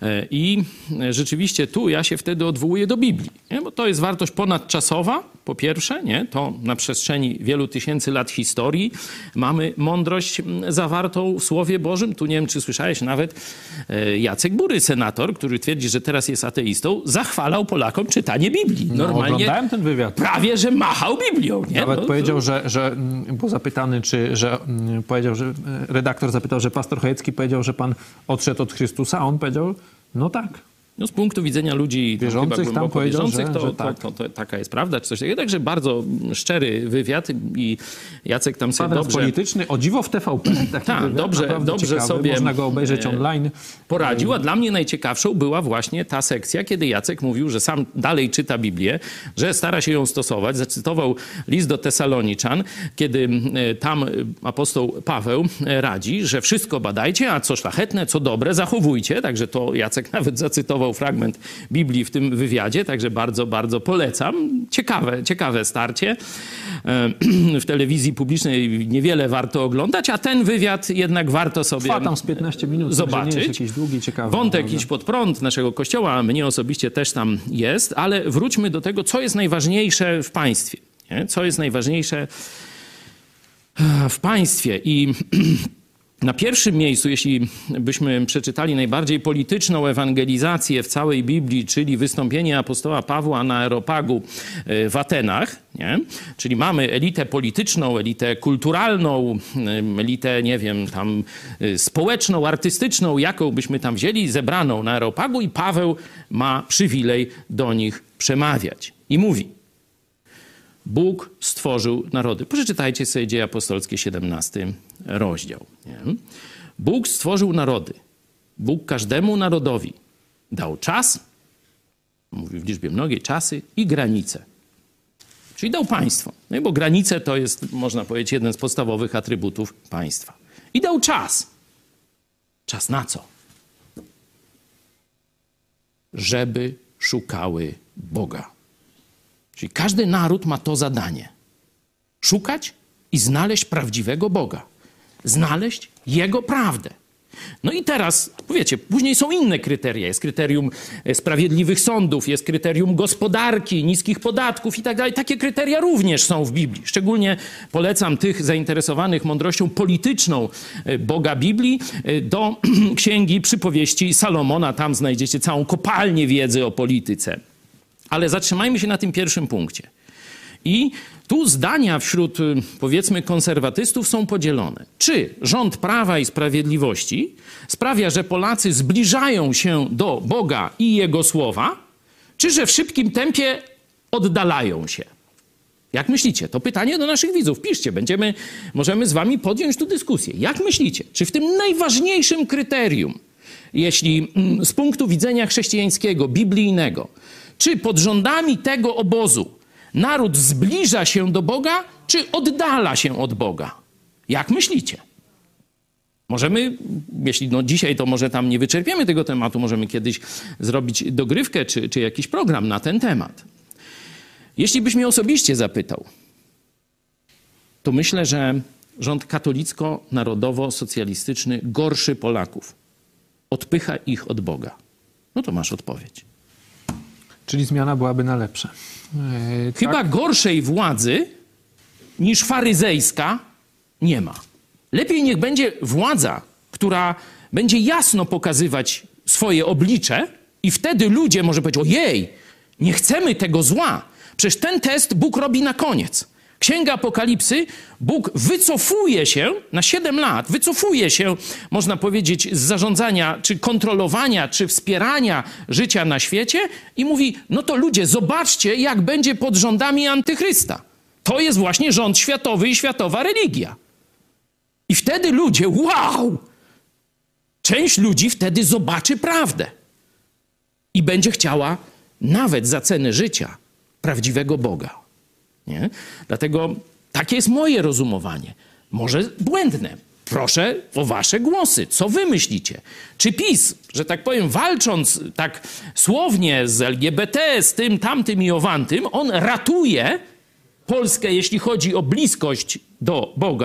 Speaker 3: I rzeczywiście tu ja się wtedy odwołuję do Biblii, nie? Bo to jest wartość ponadczasowa, po pierwsze, nie? To na przestrzeni wielu tysięcy lat historii mamy mądrość zawartą w Słowie Bożym. Tu nie wiem, czy słyszałeś, nawet Jacek Bury, senator, który twierdzi, że teraz jest ateistą, zachwalał Polakom czytanie Biblii. Normalnie
Speaker 2: oglądałem ten wywiad.
Speaker 3: prawie, że machał Biblią. Nie?
Speaker 2: Nawet
Speaker 3: No,
Speaker 2: powiedział, że był zapytany, powiedział, że redaktor zapytał, że pastor Chojecki powiedział, że pan odszedł od Chrystusa, a on powiedział, no tak.
Speaker 3: No z punktu widzenia ludzi
Speaker 2: wierzących,
Speaker 3: chyba głęboko wierzących,
Speaker 2: że tak.
Speaker 3: to taka jest prawda, czy coś takiego. Także bardzo szczery wywiad i Jacek tam sobie
Speaker 2: Kwadrans
Speaker 3: dobrze...
Speaker 2: polityczny, o dziwo w TVP.
Speaker 3: Tak, dobrze
Speaker 2: ciekawy,
Speaker 3: sobie
Speaker 2: można go obejrzeć online.
Speaker 3: poradził, a dla mnie najciekawszą była właśnie ta sekcja, kiedy Jacek mówił, że sam dalej czyta Biblię, że stara się ją stosować. Zacytował list do Tesaloniczan, kiedy tam apostoł Paweł radzi, że wszystko badajcie, a co szlachetne, co dobre, zachowujcie. Także to Jacek nawet zacytował fragment Biblii w tym wywiadzie, także bardzo, bardzo polecam. Ciekawe starcie. W telewizji publicznej niewiele warto oglądać, a ten wywiad jednak warto sobie
Speaker 2: Trwa tam z 15 minut,
Speaker 3: zobaczyć.
Speaker 2: Nie jest jakiś długi, ciekawy.
Speaker 3: Wątek Idź pod prąd naszego Kościoła, mnie osobiście też tam jest, ale wróćmy do tego, co jest najważniejsze w państwie. Nie? Co jest najważniejsze w państwie i... Na pierwszym miejscu, jeśli byśmy przeczytali najbardziej polityczną ewangelizację w całej Biblii, czyli wystąpienie apostoła Pawła na Areopagu w Atenach, nie? Czyli mamy elitę polityczną, elitę kulturalną, elitę, nie wiem, tam społeczną, artystyczną, jaką byśmy tam wzięli, zebraną na Areopagu i Paweł ma przywilej do nich przemawiać. I mówi: Bóg stworzył narody. Przeczytajcie sobie Dzieje Apostolskie, 17 rozdział. Nie? Bóg stworzył narody. Bóg każdemu narodowi dał czas, mówi w liczbie mnogiej, czasy i granice. Czyli dał państwo. No bo granice to jest, można powiedzieć, jeden z podstawowych atrybutów państwa. I dał czas. Czas na co? Żeby szukały Boga. Czyli każdy naród ma to zadanie. Szukać i znaleźć prawdziwego Boga. Znaleźć Jego prawdę. No i teraz, powiecie, później są inne kryteria. Jest kryterium sprawiedliwych sądów, jest kryterium gospodarki, niskich podatków i tak dalej. Takie kryteria również są w Biblii. Szczególnie polecam tych zainteresowanych mądrością polityczną Boga Biblii do Księgi Przypowieści Salomona. Tam znajdziecie całą kopalnię wiedzy o polityce. Ale zatrzymajmy się na tym pierwszym punkcie. I tu zdania wśród, powiedzmy, konserwatystów są podzielone. Czy rząd Prawa i Sprawiedliwości sprawia, że Polacy zbliżają się do Boga i Jego słowa, czy że w szybkim tempie oddalają się? Jak myślicie? To pytanie do naszych widzów. Piszcie, możemy z wami podjąć tu dyskusję. Jak myślicie? Czy w tym najważniejszym kryterium, jeśli z punktu widzenia chrześcijańskiego, biblijnego, czy pod rządami tego obozu naród zbliża się do Boga, czy oddala się od Boga? Jak myślicie? Możemy, jeśli dzisiaj to może tam nie wyczerpiemy tego tematu, możemy kiedyś zrobić dogrywkę czy jakiś program na ten temat. Jeśli byś mnie osobiście zapytał, to myślę, że rząd katolicko-narodowo-socjalistyczny gorszy Polaków. Odpycha ich od Boga. No to masz odpowiedź.
Speaker 2: Czyli zmiana byłaby na lepsze.
Speaker 3: Chyba
Speaker 2: tak?
Speaker 3: gorszej władzy niż faryzejska nie ma. Lepiej niech będzie władza, która będzie jasno pokazywać swoje oblicze i wtedy ludzie może powiedzieć: ojej, nie chcemy tego zła. Przecież ten test Bóg robi na koniec. Księga Apokalipsy, Bóg wycofuje się na 7 lat, wycofuje się, można powiedzieć, z zarządzania, czy kontrolowania, czy wspierania życia na świecie i mówi: no to ludzie, zobaczcie, jak będzie pod rządami antychrysta. To jest właśnie rząd światowy i światowa religia. I wtedy ludzie, wow! Część ludzi wtedy zobaczy prawdę i będzie chciała nawet za cenę życia prawdziwego Boga. Nie? Dlatego takie jest moje rozumowanie. Może błędne. Proszę o wasze głosy. Co wy myślicie? Czy PiS, że tak powiem, walcząc tak słownie z LGBT, z tym, tamtym i owantym, on ratuje Polskę, jeśli chodzi o bliskość do Boga,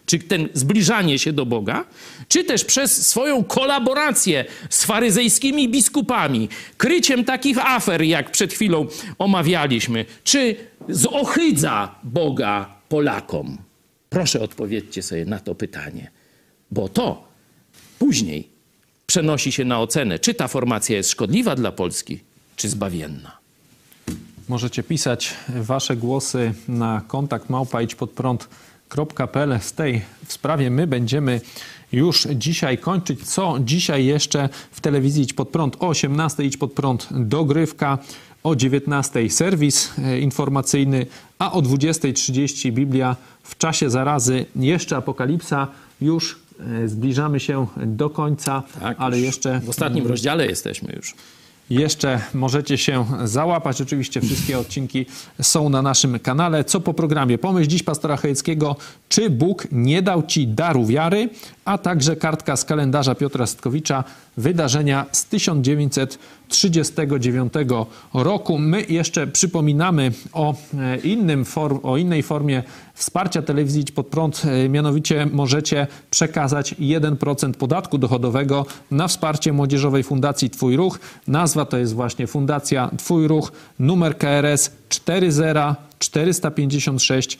Speaker 3: Czy ten zbliżanie się do Boga, czy też przez swoją kolaborację z faryzejskimi biskupami, kryciem takich afer, jak przed chwilą omawialiśmy, czy zohydza Boga Polakom? Proszę odpowiedzcie sobie na to pytanie, bo to później przenosi się na ocenę, czy ta formacja jest szkodliwa dla Polski, czy zbawienna.
Speaker 2: Możecie pisać wasze głosy na kontakt@idźpodprąd.pl. W tej sprawie my będziemy już dzisiaj kończyć. Co dzisiaj jeszcze w telewizji Idź Pod Prąd? O 18:00 Idź Pod Prąd dogrywka, o 19:00 serwis informacyjny, a o 20:30 Biblia w czasie zarazy. Jeszcze Apokalipsa, już zbliżamy się do końca,
Speaker 3: Tak,
Speaker 2: ale jeszcze
Speaker 3: w ostatnim rozdziale jesteśmy już.
Speaker 2: Jeszcze możecie się załapać. Oczywiście wszystkie odcinki są na naszym kanale. Co po programie? Pomyśl dziś pastora Chojeckiego, czy Bóg nie dał ci daru wiary, a także kartka z kalendarza Piotra Stkowicza, wydarzenia z 1939 roku. My jeszcze przypominamy o innej formie wsparcia telewizji Idź Pod Prąd. Mianowicie możecie przekazać 1% podatku dochodowego na wsparcie Młodzieżowej Fundacji Twój Ruch. Nazwa to jest właśnie Fundacja Twój Ruch, numer KRS 40456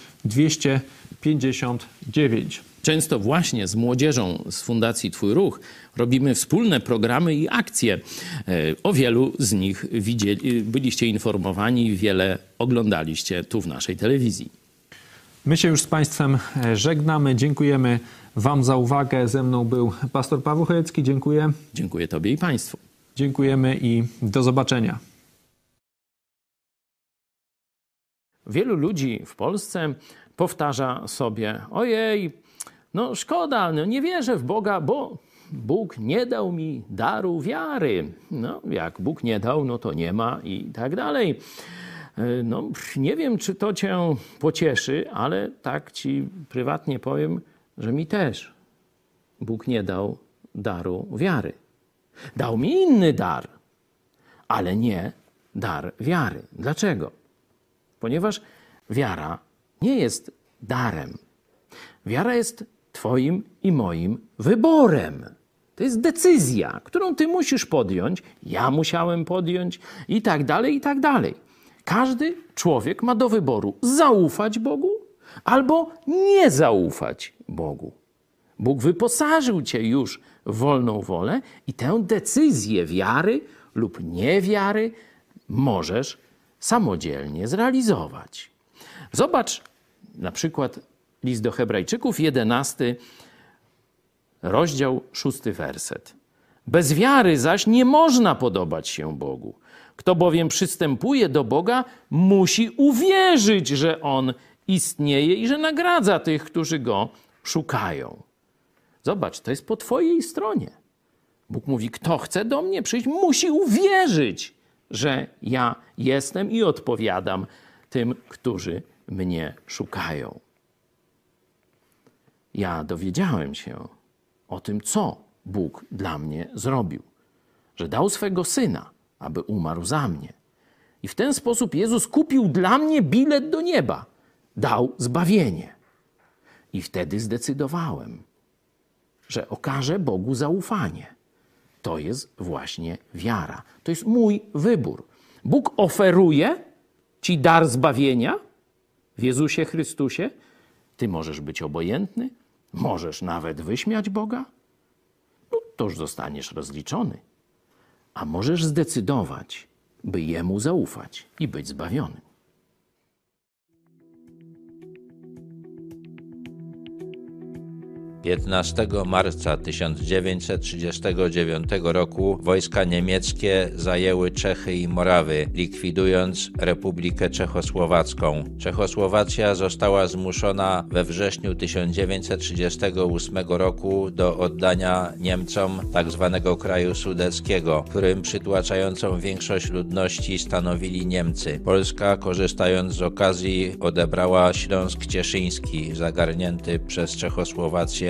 Speaker 2: 259.
Speaker 3: Często właśnie z młodzieżą z Fundacji Twój Ruch robimy wspólne programy i akcje. O wielu z nich byliście informowani, wiele oglądaliście tu w naszej telewizji.
Speaker 2: My się już z Państwem żegnamy. Dziękujemy Wam za uwagę. Ze mną był pastor Paweł Chojecki. Dziękuję.
Speaker 3: Dziękuję Tobie i Państwu.
Speaker 2: Dziękujemy i do zobaczenia.
Speaker 3: Wielu ludzi w Polsce powtarza sobie: ojej, no szkoda, no nie wierzę w Boga, bo Bóg nie dał mi daru wiary. No jak Bóg nie dał, no to nie ma i tak dalej. No nie wiem, czy to cię pocieszy, ale tak ci prywatnie powiem, że mi też Bóg nie dał daru wiary. Dał mi inny dar, ale nie dar wiary. Dlaczego? Ponieważ wiara nie jest darem. Wiara jest twoim i moim wyborem. To jest decyzja, którą ty musisz podjąć, ja musiałem podjąć i tak dalej, i tak dalej. Każdy człowiek ma do wyboru zaufać Bogu albo nie zaufać Bogu. Bóg wyposażył cię już w wolną wolę i tę decyzję wiary lub niewiary możesz samodzielnie zrealizować. Zobacz na przykład list do Hebrajczyków, 11 rozdział, 6 werset. Bez wiary zaś nie można podobać się Bogu. Kto bowiem przystępuje do Boga, musi uwierzyć, że On istnieje i że nagradza tych, którzy Go szukają. Zobacz, to jest po twojej stronie. Bóg mówi, kto chce do mnie przyjść, musi uwierzyć, że ja jestem i odpowiadam tym, którzy mnie szukają. Ja dowiedziałem się o tym, co Bóg dla mnie zrobił. Że dał swego Syna, aby umarł za mnie. I w ten sposób Jezus kupił dla mnie bilet do nieba. Dał zbawienie. I wtedy zdecydowałem, że okażę Bogu zaufanie. To jest właśnie wiara. To jest mój wybór. Bóg oferuje ci dar zbawienia w Jezusie Chrystusie. Ty możesz być obojętny, możesz nawet wyśmiać Boga. No to już zostaniesz rozliczony. A możesz zdecydować, by Jemu zaufać i być zbawionym.
Speaker 7: 15 marca 1939 roku wojska niemieckie zajęły Czechy i Morawy, likwidując Republikę Czechosłowacką. Czechosłowacja została zmuszona we wrześniu 1938 roku do oddania Niemcom tzw. kraju sudeckiego, którym przytłaczającą większość ludności stanowili Niemcy. Polska, korzystając z okazji, odebrała Śląsk Cieszyński, zagarnięty przez Czechosłowację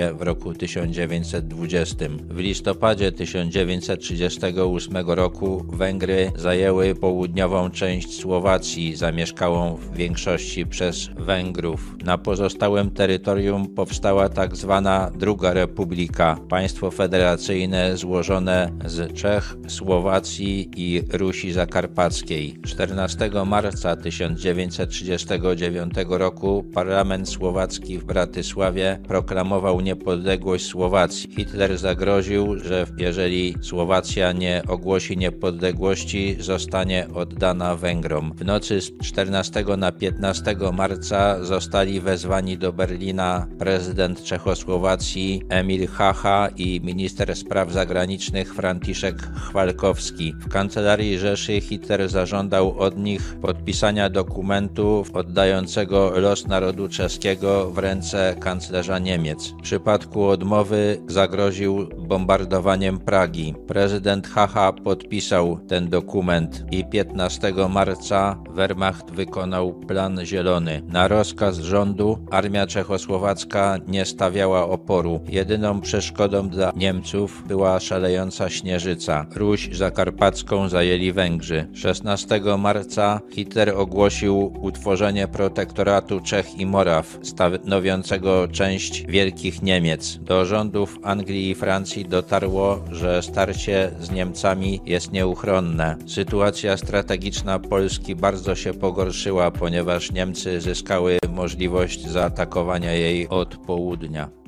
Speaker 7: Warszawie w roku 1920. W listopadzie 1938 roku Węgry zajęły południową część Słowacji, zamieszkałą w większości przez Węgrów. Na pozostałym terytorium powstała tak zwana Druga Republika, państwo federacyjne złożone z Czech, Słowacji i Rusi Zakarpackiej. 14 marca 1939 roku parlament słowacki w Bratysławie proklamował niepodległość Słowacji. Hitler zagroził, że jeżeli Słowacja nie ogłosi niepodległości, zostanie oddana Węgrom. W nocy z 14 na 15 marca zostali wezwani do Berlina prezydent Czechosłowacji Emil Hacha i minister spraw zagranicznych Franciszek Chwalkowski. W kancelarii Rzeszy Hitler zażądał od nich podpisania dokumentu oddającego los narodu czeskiego w ręce kanclerza Niemiec. W przypadku odmowy zagroził bombardowaniem Pragi. Prezydent Hacha podpisał ten dokument i 15 marca Wehrmacht wykonał Plan Zielony. Na rozkaz rządu armia czechosłowacka nie stawiała oporu. Jedyną przeszkodą dla Niemców była szalejąca śnieżyca. Ruś Zakarpacką zajęli Węgrzy. 16 marca Hitler ogłosił utworzenie protektoratu Czech i Moraw, stanowiącego część Wielkich Niemiec. Do rządów Anglii i Francji dotarło, że starcie z Niemcami jest nieuchronne. Sytuacja strategiczna Polski bardzo się pogorszyła, ponieważ Niemcy zyskały możliwość zaatakowania jej od południa.